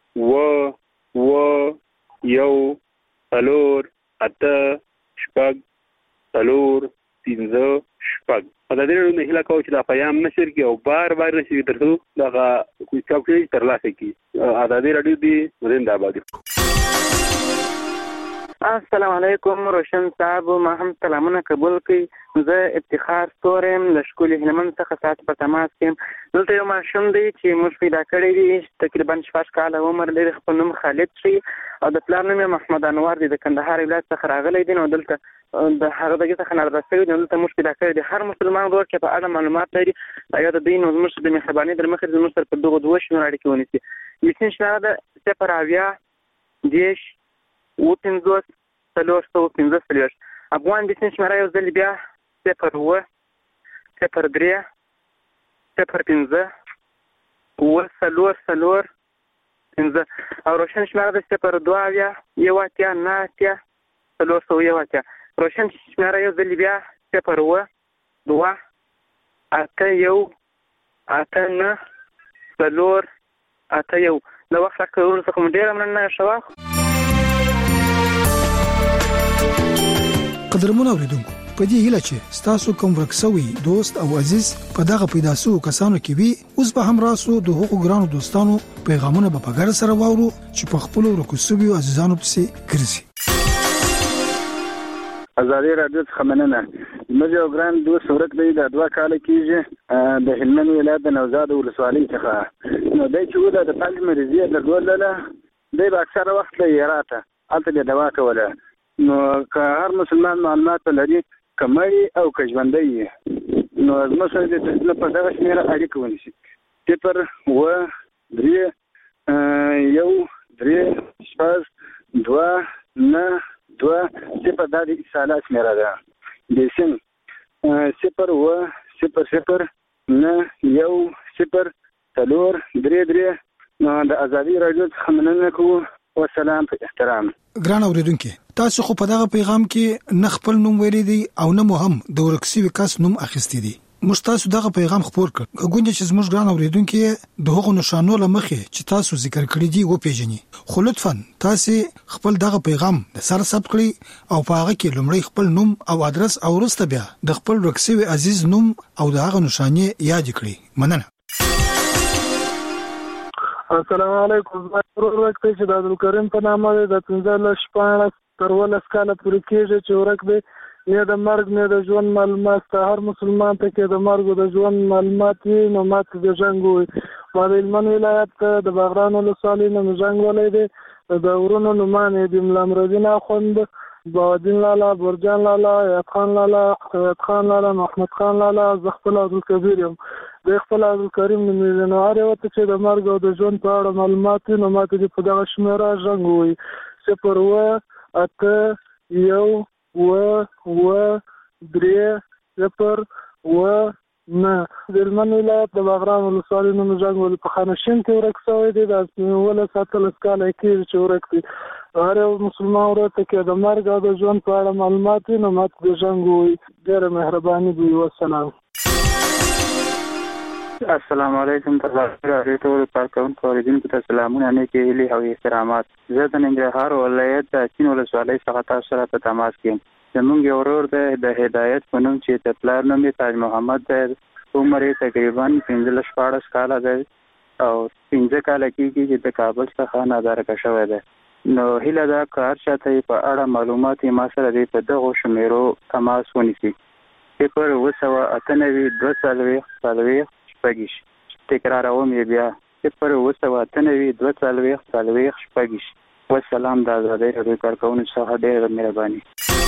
اوه اوه یو څلور اته شپږ څلور پنځه شپږ. په دې ډول نه هیله کوم چې دا پیغام نشر کړي او بار بار نشي ترڅو دغه کوم څه ترلاسه کړي. آزادۍ رادیو دی زنده باد. السلام علیکم روشن صاحب ما هم سلامونه قبول کړئ. زه افتخار ستورم د ښکلي هلمند څخه ساعت په تماس کې دلته یو ماشوم دی چې موږ پیدا کړی دی تقریبا شپږ کاله عمر لري. خپل نوم خالد شي او د پلار نوم محمد انور دی د کندهار ولایت څخه راغلی دی نو دلته د هغه دغه څخه نظر شوی دی دلته موږ پیدا کړی دی. هر مسلمان ورور کې په اړه معلومات لري یا د دین او زموږ د مهرباني در مخې زموږ سره په دغه دوه شنو اړیکې ونیسي. میسین شماره ده صفر اویا دېرش اووه پنځوس څلور سوه پنځه څلوېښت. افغان بیسین شماره یو ځل بیا صفر اوه صفر درې صفر پنځه اووه څلور څلور پنځه او روشن شماره ده صفر دوه اویا یو اتیا نه اتیا څلور سوه یو اتیا. روشن شماره یو ځل بیا صفر اوه دوه اته یو اته نه څلور اته یو. د وخت راکړلو څخه مو ډېره مننه. ښه وخت. قدرمن اوریدونکو په دې هیله چې تاسو کوم ورکسوي دوست او عزیز په دغه پیدا سو کسانو کې وي اوس به هم راسو د حقوق ګرانو دوستانو پیغامونه په پګړ سره واورو چې په خپل ورکسوي عزیزانو پسې ګرځي. ازادي رادیو څخه مننه. زموږ یو ګران دوست ورک دی د دوه کاله کېږي د هلمند ولایت د نوزاد ولسوالۍ څخه. نو دی چې وده د پالج مریضي درلودله دی به اکثره وخت له هراته هلته به دوا کوله. نو که هر مسلمان معلومات لري که مړی او که ژوندی وي نو زموږ سره د تسلیمه په دغه شمېره اړیکه ونیسي. صفر اووه درې یو درې شپږ دوه نه دوه صفر دا د اتصالات شمېره ده. د سیم صفر اووه صفر صفر نه یو صفر څلور درې درې. د ازادي راډیو څخه مننه کوو. والسلام په احترام. ګران اوریدونکو تاسو خو په دغه پیغام کې نه خپل نوم ویلي دی او نه مو هم د ورکسي وکاس نوم اخیستی دی. موږ تاسو دغه پیغام خبر کړ. غوښنه چې زموږ ګران اوریدونکو د هغو نشانو لمخې چې تاسو ذکر کړی دی و پیژني. خو لطفاً تاسو خپل دغه پیغام د سره ثبت کړئ او په هغه کې لومړی خپل نوم او ادرس او وروسته بیا د خپل ورکسي عزیز نوم او دغه نشانې یاد کړئ. مننه. السلام علیکم. زه ورک ته چې د عبدالکریم په نامه د پنځلس شپاړس تر ولس کاله پورې کېږي چې ورک دی. نه د مرګ نه د ژوند معلومات ته هر مسلمان ته کې د مرګ او د ژوند معلومات وي نو ماته د جنګ وي. ما د هلمند ولایت د باغران ولسوالۍ نه جنګ ولی دی. د ورونو نومان یې د ملا نورالدین اخوند، بهادین لالا، برجان لالا، یاد خان لالا، خیاط خان لالا، محمد خان لالا. زه خپل عبدالکبیر یم. د خپل عبدالکریم نومیږي. نو هر یو ته چې د مرګ او د ژوند په اړه معلومات وي نو ماته دې په دغه شمېره ژوند وي. صفر اووه اته یو اووه اووه درې صفر اووه نه. د هلمند ولایت د باغران ولسوالۍ نه مې ژوند ولي په خانشین کې ورک شوی دی. د اوولس اتلس کاله کېږي چې ورک دی. هر یو مسلمان ورته کې د مرګ او د ژوند په اړه معلومات وي نو ماته دې ژوند وي. ډېره مهرباني وي. والسلام. السلام علیکم. تاسو راځي ټول کارکونکو اوریدونکو ته سلامونه نیکې هیلې او احترامات. زه د ننګرهار ولایت د چین ولسوالۍ څخه تاسو سره په تماس کې یم. زموږ یو ورور دی د هدایت په نوم چې د پلار نوم یې تاج محمد دی. عمر یې تقریبا پنځلس شپاړس کاله دی او پنځه کاله کېږي چې د کابل څخه نادارکه شوی دی. نو هیله ده که هر چاته یې په اړه معلومات یې ما سره دی په دغو شمېرو تماس ونیسي. صفر اووه سوه اته نوي دوه څلوېښت څلوېښت شپږ. تکراروم یې بیا صفر اووه سوه اته نوي دوه څلوېښت څلوېښت شپږ. والسلام. د ازادۍ راډیو کارکونکو څخه ډېره مهرباني.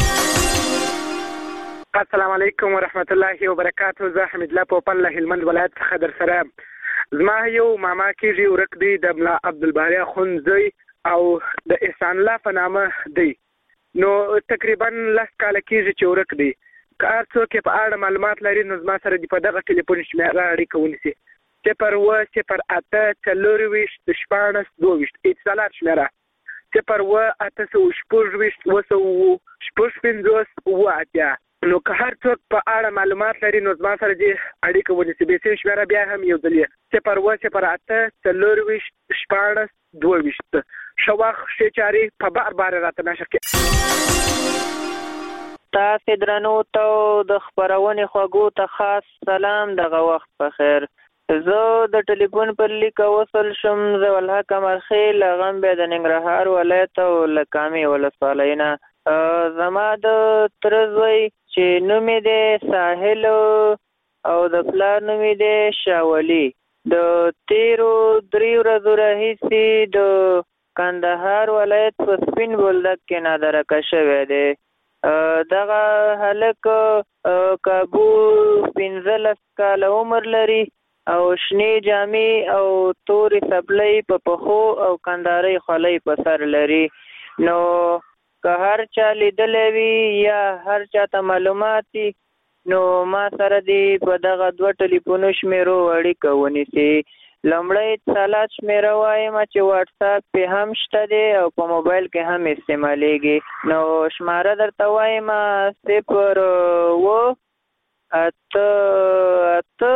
السلام علیکم ورحمت الله وبرکاته. زه حمید الله پوپل له هلمند ولایت څخه در سره یم. زما یو ماما کېږي ورک دی د ملا عبدالباري اخوند زوی او د احسان الله په نامه دی. نو تقریبا لس کاله کېږي چې ورک دی. که هر څوک په اړه معلومات لري نو زما سره د په دغه ټلیفون شمېره اړیکه ونیسي. صفر اووه صفر اته څلورویشت شپاړس دوه ویشت اتصالات شمېره صفر اووه اته سوه شپږ ویشت اووه سوه شپږ پنځوس اووه اتیا. نو که هر څوک په اړه معلومات لري نو زما سره دې اړیکه ونیسي. بې سیم شمېره بیا هم یو ځل صفر اووه صفر اته څلورویشت شپاړس دوه ویشت. ښه وخت ښې چارې په بار بار راته نشر کړي. تاسې درنو ته د خپرونې خوږو ته خاص سلام. دغه وخت په خیر. زه د ټلیفون پر لیک وصل شم. زه والحق مرخیل غم بیا د ننګرهار ولایت او له کامې ولسوالۍ نه. زما د تره زوی چې نوم یې دی ساحل او د پلار نوم یې دی شاولي. د تیرو درې ورځو راهیسې د کندهار ولایت په سپین بولدک کې نادارکه شوی دی. دغه هلک کابو پنځلس کاله عمر لري او شنې جامې او تورې سپلۍ په پښو او کندارۍ خولۍ په سر لري. نو که هر چا لیدلی وي یا هر چاته معلومات وي نو ما سره دی په دغه دوه ټلیفونو شمېرو اړیکه ونیسي. لومړی اتصالات شمېره وایم چې واټساپ پې هم شته دی او په موبایل کې هم استعمالیږي. نو شماره درته وایم صفر اووه اته اته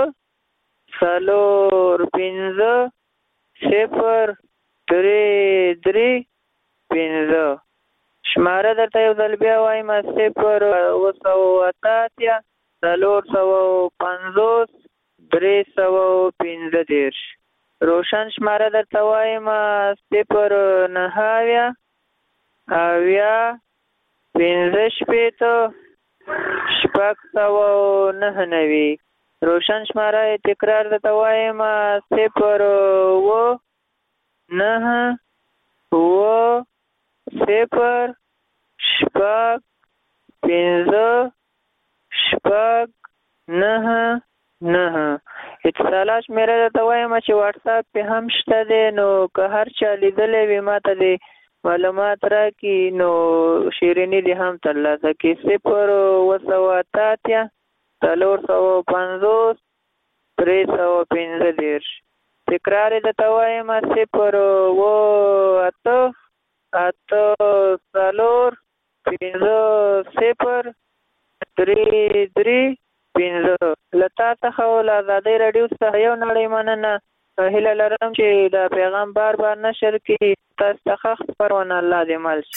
څلور پنځه صفر درې درې پنځه. شماره درته یو ځل بیا وایم صفر اووه سوه اته اتیا څلور سوه پنځوس درې سوه پنځه دېرش. روشن شماره درته وایم صفر نهه اویا اویا پنځه شپېته شپږ سوه نهه نوي. روشن شماره تکرار درته وایم صفر اوه نهه اوه صفر شپږ پنځه شپږ نهه نهه. اتصالات شمېره درته وایم چې واتساپ پې هم شته دی، نو که هر چا لیدلی وي ما ته د معلومات راکړي نو شیریني دې هم ترلاسه کړي. صفر اوه سوه اته اتیا څلور سوه پنځوس درې سوه پنځه دېرش. تکرار یې درته وایم صفر اوه اته اته څلور پنځه صفر درې درې پنځه. له تا څخه او له ازادۍ راډیو څخه یو نړۍ مننه. هیله لرم چې دا پیغام بار بار نشر کړي. تاسو ته ښه خپرونه الله دې مل شي.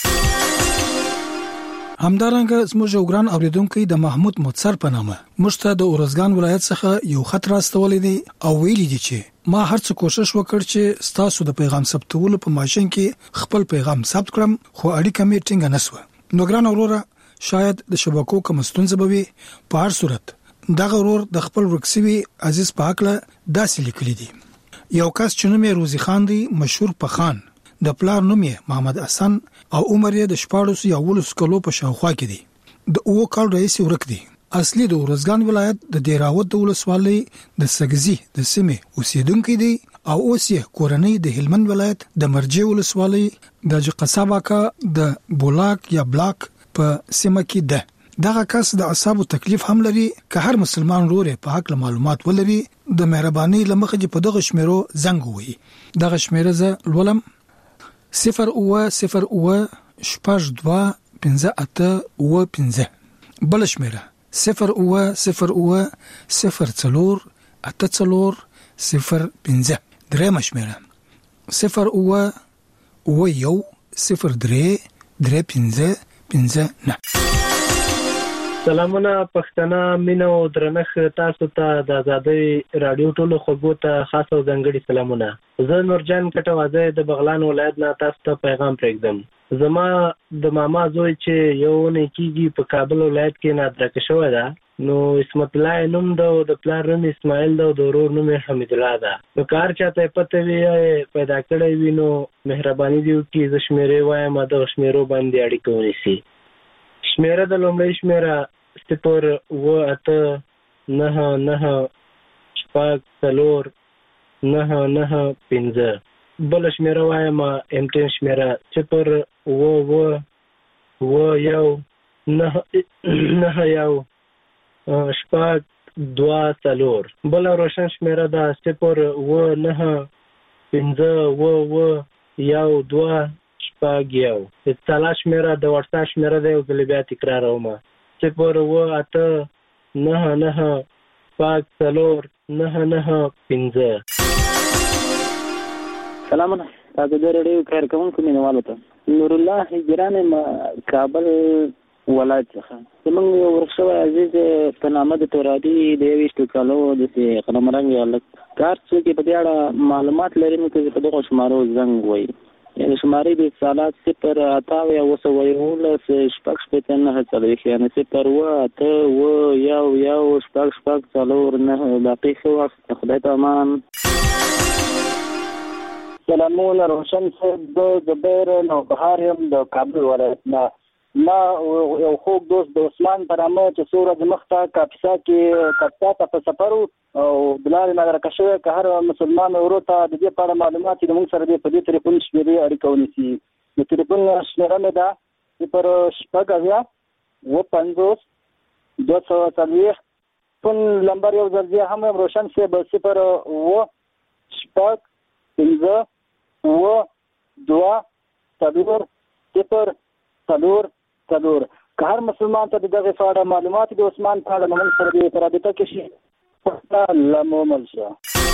همدارنګه زموږ یو ګران اوریدونکی د محمود متصر په نامه موږ ته د اورزګان ولایت څخه یو خط راستولی دی او ویلي دی چې ما هر څه کوشش وکړ چې ستاسو د پیغام ثبتولو په ماشين کې خپل پیغام ثبت کړم، خو اړیکه مې ټینګه نسوه. نو ګران اوروره شاید د شبکو کوم ستونزه به وي. په هر صورت دغه ورور د خپل ورکسوي عزیز په حق له داسې لیکلي دي. یو کس چې نوم یې روزي خان دی، مشهور په خان، د پلار نوم یې محمد حسن او عمر یې د شپاړس یا ولس کلو په شاوخوا کې دی. د اوو کال رئیس ورک دی. اصلي د اورزګان ولایت د دیراوت د ولسوالۍ د سګزي د سیمې اوسیدونکو دی او اوس یې کورنۍ د هلمند ولایت د مرجې ولسوالۍ د قصابه کا د بولاک یا بلاک په سیمه کې ده. دغه کس د اعصابو تکلیف هم لري. که هر مسلمان ورور په حق معلومات ولري د مهرباني لمخه په دغه شمیرو زنګ وي. دغه شمیره ز لولم صفر اوه صفر اوه شپږ دوه پنځه اته اوه پنځه. بل شمیره صفر اوه صفر اوه صفر څلور اته څلور صفر پنځه. درېم شمیره صفر اوه اوه یو صفر درې درې پنځه پنځه نه. سلامونه پښتنه مینه او درنښت تاسو ته د ازادۍ رادیو ټولو خوږو ته خاص او ځانګړي سلامونه. زه نورجان کټوازی د بغلان ولایت نه تاسو ته پیغام پرېږدم. زما د ماما زوی چې یو نه کیږي په کابل ولایت کې نادرکه شوی ده، نو اسمت الله نوم ده او د پلار نوم اسماعیل ده او د ورور نوم حمید الله ده. نو کار چاته پته وي پیدا کړی وي نو مهرباني دی وکړي زه شمیرې وایم د شمیرو باندې اړیکه ونیسي. شمیره د لومړۍ شمیره صفر اوه اته نهه نهه شپږ څلور نهه نهه پنځه. بل شمیره وایم امټن شمیره صفر اوه اوه اوه یو نهه نهه یو شپږ دوه څلور. بل روشن شمیره ده صفر اوه نهه پنځه اوه اوه یو دوه شپږ یو. اتصالات شمیره د واتساپ شمیره ده. یو ځل بیا تکراروم صفر اوه اته نهه نهه شپږ څلور نهه نهه پنځه. سلامونه تاسو د ریډیو کارکونکو مینوالو ته نور الله هجران کابل ولایت څخه زموږ یو ورشوی عزیز په نامه د تورادي د یویشتو کالو د قلمرنګ هلک کار څوک په دې اړه معلومات لري نو په دغه شمارو زنګ وایي. یعنې شمارې د اتصالات صفر اته اویا اوه سوه یولس شپږ شپېته نهه څلوېښت یعنې صفر اوه اته اوه یو یو شپږ شپږ څلور نهه. باقي ښه وخت خدای ته امان. سلامونه روشن صاحب، زه زبیر نوبهار یم د کابل ولایت نه. ما یو خوږ دوست د عثمان په نامه چې څو ورځې مخته کاپیسا کې کاپیسا ته په سفر و او بلال نادرکه شوی که هر مسلمان ورور ته د دې په اړه معلومات چې موږ سره دې په دې تلیفون شمېرې اړیکه ونیسي. د تلیفون شمېره مې ده صفر شپږ اویا اوه پنځوس دوه سوه څلوېښت. فون لمبر یو ځل بیا هم یم روشن صاحب صفر اوه شپږ پنځه اوه دوه څلور صفر څلور څلور. که هر مسلمان ته د دغې په اړه معلومات د عثمان په اړه موږ سره دې په رابطه کې شي الله مو مل شه.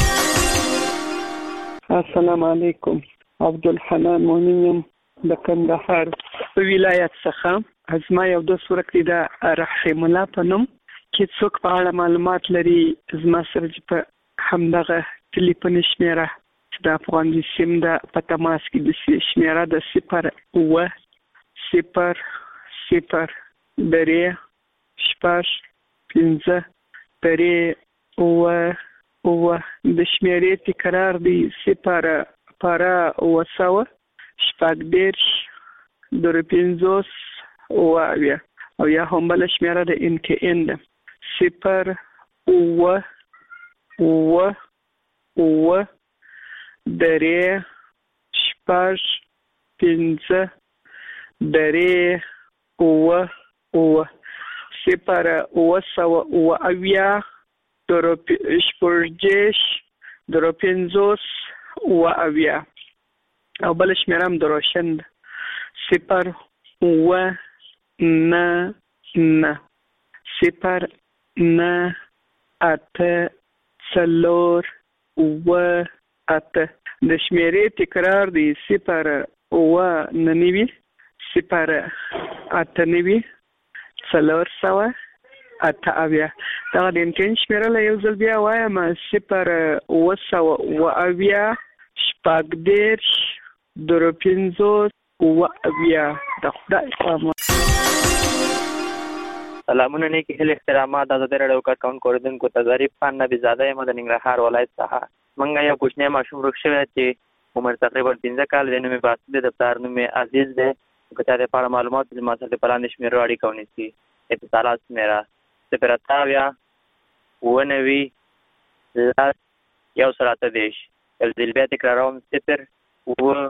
السلام علیکم. عبدالحنان مؤمن یم د کندهار ولایت څخه. زما یو دوست ورک دی د رحیم الله په نوم کې څوک په اړه معلومات لري زما سره چې په همدغه تلیفون شمیره د افغان سیم د په تماس کې د شمیره د صفر اوه صفر صفر درې شپږ پنځه درې اوه اوه د شمیرې تکرار دی صفر پاره اوه سوه شپږ دېرش درې پنځوس اوه اویا او یا هم بله شمیره د ان کې ان ده صفر اوه اوه اوه درې شپږ پنځه درې اوه اوه صفر اوه سوه اوه اویا درې شپږدېرش درې پنځوس اوه اویا او بله شمیره هم د روشن ده صفر اوه نه نه صفر نه اته څلور اوه اته د شمیرې تکرار دی صفر اوه نه نوي صفر اته نوي څلور سوه اته اویا دغه د امتحان شمیره له یو ځل بیا وایم صفر اوه سوه اوه اویا شپږ دېرش درې پنځوس اوه اویا د خدای په امان. سلامونه نیکی هیل احترامات د ازادۍ راډیو کارکونکو اوریدونکو ته ظریف خان نبي زاده یم د ننګرهار ولایت څخه. موږ یو کوچنی ماشوم ورک شوی چې عمر تقریبا پنځه کال دی، نوم یې باسط دی، د پلار نوم یې عزیز دی. که چا د په اړه معلومات وي زما سره د په لاندې شمېرو اړیکه ونیسي. اتصالات شمېره صفر اته اویا اوه نوي لس یو سل اته دېرش. یو ځل بیا تکراروم صفر اوه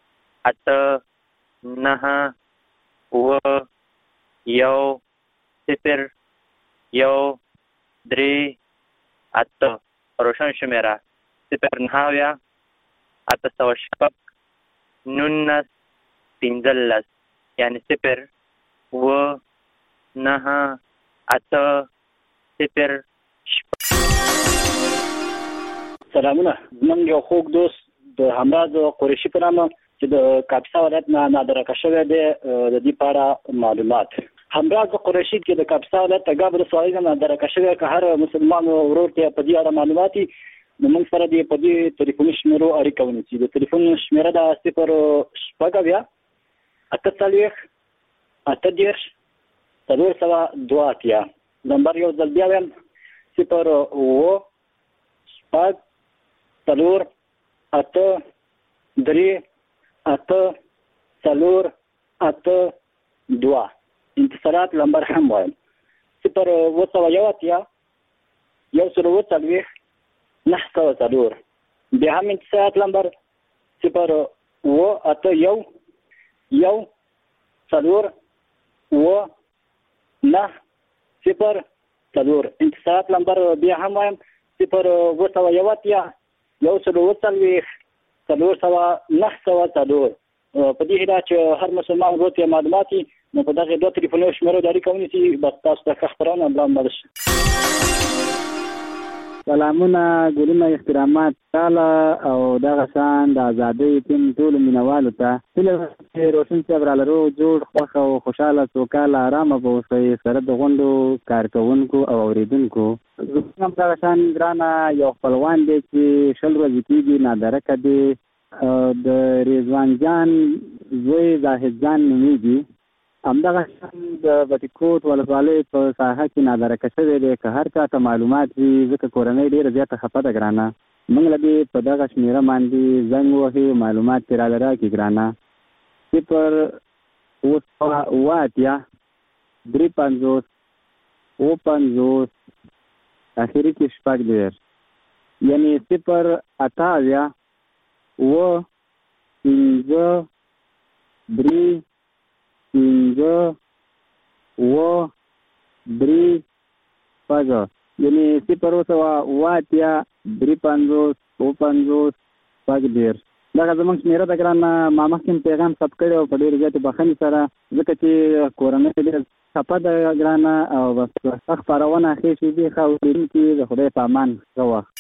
اته نهه اوه یو صفر یو درې اته. روشن شمېره صفر نهه اویا اته سوه شپږ نولس پنځلس یعنې صفر اوه نهه اته صفر شپږ. سلامونه. زموږ یو خوږ دوست د همراز قریشي په نامه چې د کاپیسا ولایت نه نادرکه شوی دی د دې په اړه معلومات. همراز قریشي چې د کاپیسا ولایت تګاب ولسوالۍ نه نادرکه شوی که هر مسلمان ورور ته په دې اړه معلومات وي نو موږ سره د په دې ټلیفوني شمیرو اړیکه ونیسي. د ټلیفون شمیره ده صفر شپږ اویا اته څلوېښت اته دېرش څلور سوه دوه اتیا. نمبر یو ځل بیا وایم صفر اوه شپږ څلور اته درې اته څلور اته دوه. انتصارات نمبر هم وایم صفر اوه سوه یو اتیا یو سل اوه څلوېښت نهه سوه څلور. بیا هم انتصارات نمبر صفر اوه اته یو یو څلور اوه نهه صفر څلور. انتصارات نمبر بیا هم وایم صفر اوه سوه یو اتیا یو سل اوه څلوېښت څلور سوه نهه سوه څلور. په دې هیله چې هر مسلمان ورور ته معلومات وي نو په دغه دوه ټلیفوني شمیرو د اړیکه ونیسي. بس تاسو ته ښه خپرونه ملا مل شي. سلامونه ګلونه احترامات تعالی او دغه شان د ازادۍ ټیم ټولو مینوالو ته هیله چې روشن صاحب را لرو جوړ خوښه او خوشحاله سوکاله ارامه به اوسئ سره د غونډو کارکوونکو او اوریدونکو. زموږ هم دغه شان ګرانه یو خپلوان دی چې شل ورځې کېږي نادرکه دی د رضوان جان زوی زاهد جان نومیږي. همدغه شان د بټي ولسوالۍ په ساحه کې نادرکه شوی دی. که هر چا ته معلومات وي ځکه کورنۍ ډېره زیاته خفه ده ګرانه موږ له دې په دغه شمېره باندې زنګ وهي معلومات ترې راله راکړي ګرانه. صفر اوه سوه اوه اتیا درې پنځوس اوه پنځوس اخري کې شپږ دېرش یعنې صفر اته اویا اوه پنځه درې پنځه اوه درې شپږ یعنې صفر اوه سوه اوه اتیا درې پنځوس اوه پنځوس شپږ دېرش. دغه زموږ شمېره ده ګرانه. ما مخکې هم پیغام ثبت کړی او په ډېرې زیاتې بښنې سره ځکه چې کورنۍ ډېره خفه ده ګرانه او بس ښه خپرونه ښې شوې دي. ښه اورېدونکي د خدای په امان. ښه وخت.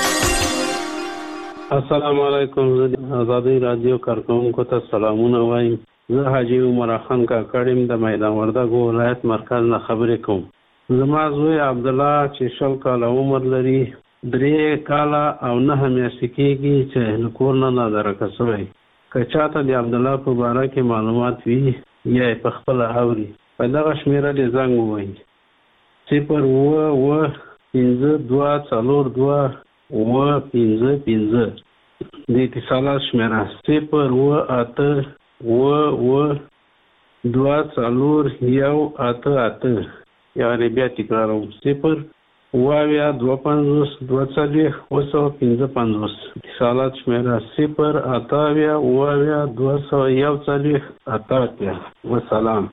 السلام علیکم. زه د ازادۍ راډیو کارکوونکو ته سلامونه وایم. زه حاجي عمر خان کاکړ یم د میدان وردګو ولایت مرکز نه خبرې کوم. زما زوی عبدالله چې شل کاله عمر لري درې کاله او نهه میاشتې کېږي چې له کور نه نادرکه شوی. که چاته د عبدالله په باره کې معلومات وي یا یې په خپله اوري په دغه شمیره دې زنګ ووهي صفر اوه اوه پنځه دوه څلور دوه اوه پنځه پنځه د اتصالات شمیره صفر اوه اته اوه اوه دوه څلور یو اته اته یعنې بیا تکراروم صفر اوه اویا دوه پنځوس دوه څلوېښت اوه سوه پنځه پنځوس اتصالات شمیره صفر اته اویا اوه اویا دوه سوه یو څلوېښت اته اتیا وسلام.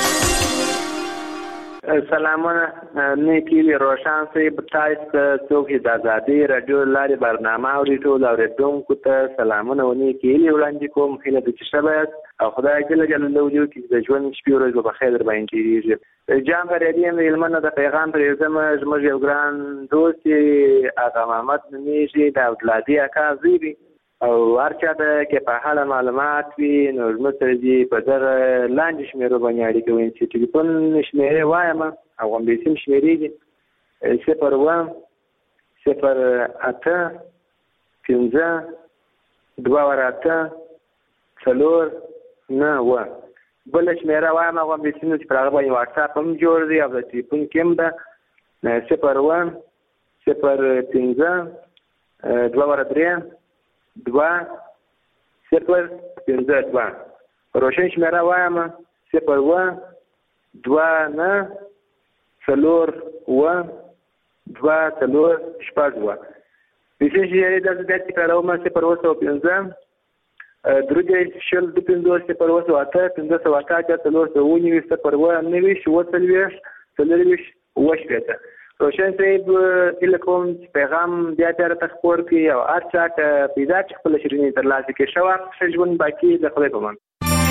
سلامونه نیکی وی روشن صاحب تاسو څوک د ازادي رادیو لارې برنامه اوري ټول اوریدونکو ته سلامونه و نیکی وی وړاندې کوم خیله د چشبات او خدای جل جلاله وجو کې د ژوند شپې ورځې په خیر باندې کیږي جام غریدین ویلمنه د پیغام پر زموږ زموږ یو ګران دوست اغا محمد نمیږي د اولادي اکا زیبي او هرچا د کې په حاله معلومات وي نو زموږ سره دي په دغه لاندې شمیرو باندې اړیکه ونیسي چې ټلیفون شمیرې وایم او هم د سیم شمیرې دي صفر اوه صفر اته پنځه دوه ور اته څلور نه اوه بله شمیره وایم او هم د سیم چې پر هغه باندې واټساپ هم جوړ دی او د ټلیفون کې هم ده صفر اوه صفر پنځه دوه ور درې دوه صفر پنځه دوه روشن شمیره وایم صفر اوه دوه نه څلور اوه دوه څلور شپږ اوه پیسې چې داسې بیا تکراروم صفر اوه سوه پنځه درې دېرش شل دوه پنځوس صفر اوه سوه اته پنځه سوه اته اتیا څلور سوه اووه نوي صفر اوه نوي اووه څلوېښت څلورویشت اووه شپېته روشن صاحب هیله کوم چې پیغام بیا بیا راته خپور کړي او هر چا ته پیدا چې خپله شیریني ترلاسه کړي ښه وخت ښه ژوند باقي د خدای په امان.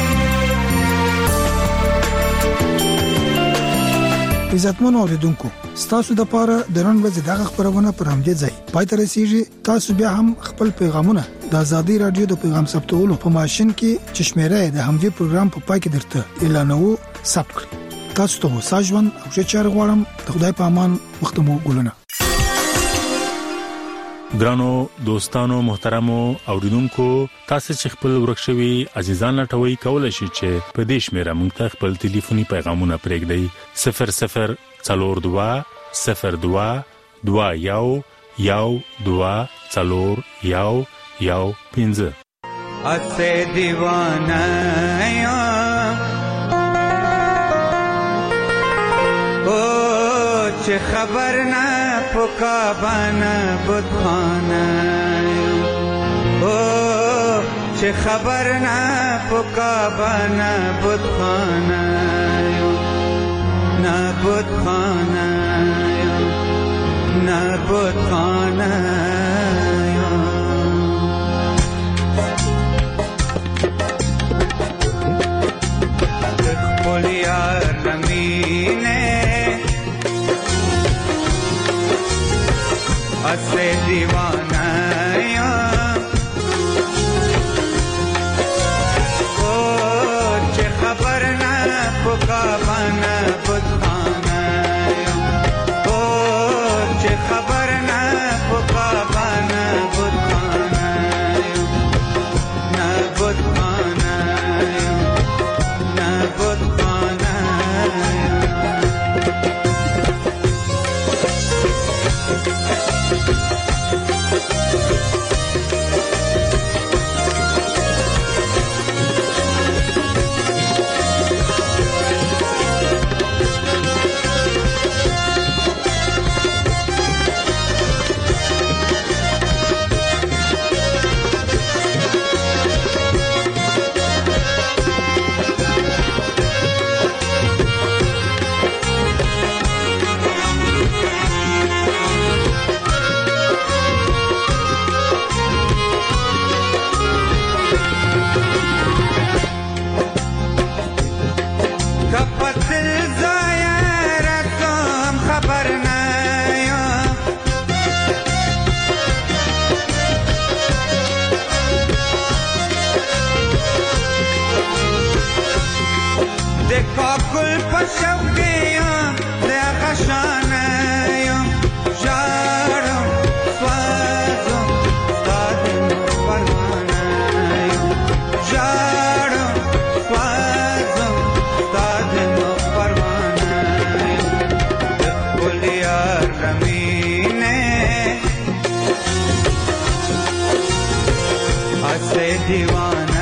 عزتمنو اوریدونکو ستاسو د پاره د نن ورځې دغه خبرونه پر همدې ځای پای ته رسیږي. تاسو بیا هم خپل پیغامونه د ازادي رادیو د پیغام ثبتولو په ماشين کې چې شمیره د همدې پروګرام په پای کې درته اعلانوو ثبت کړئ. تاسو ته ساجوان او شچار غواړم د خدای په امان وخت مو ګلونه. ګرانو دوستانو محترمو اوریدونکو تاسو چې خپل ورکشوي عزیزان لټوي کولای شئ چې په دې شمیره موږ ته خپل ټلیفوني پیغامونه پرېږدئ صفر صفر څلور دوه صفر دوه دوه یو یو دوه څلور یو یو پنځه اسه دیوانه یا چې خبر نه پکا بانا بودخانه او چې خبر نه پکا بانا بودخانه نه بودخانه نه بودخانه خپل یار زمینه اسے دیوانہ یا او چه خبر نہ پکا بانا بودخانہ او چه خبر نہ پکا بانا بودخانہ نہ بودخانہ نہ بودخانہ से दीवाना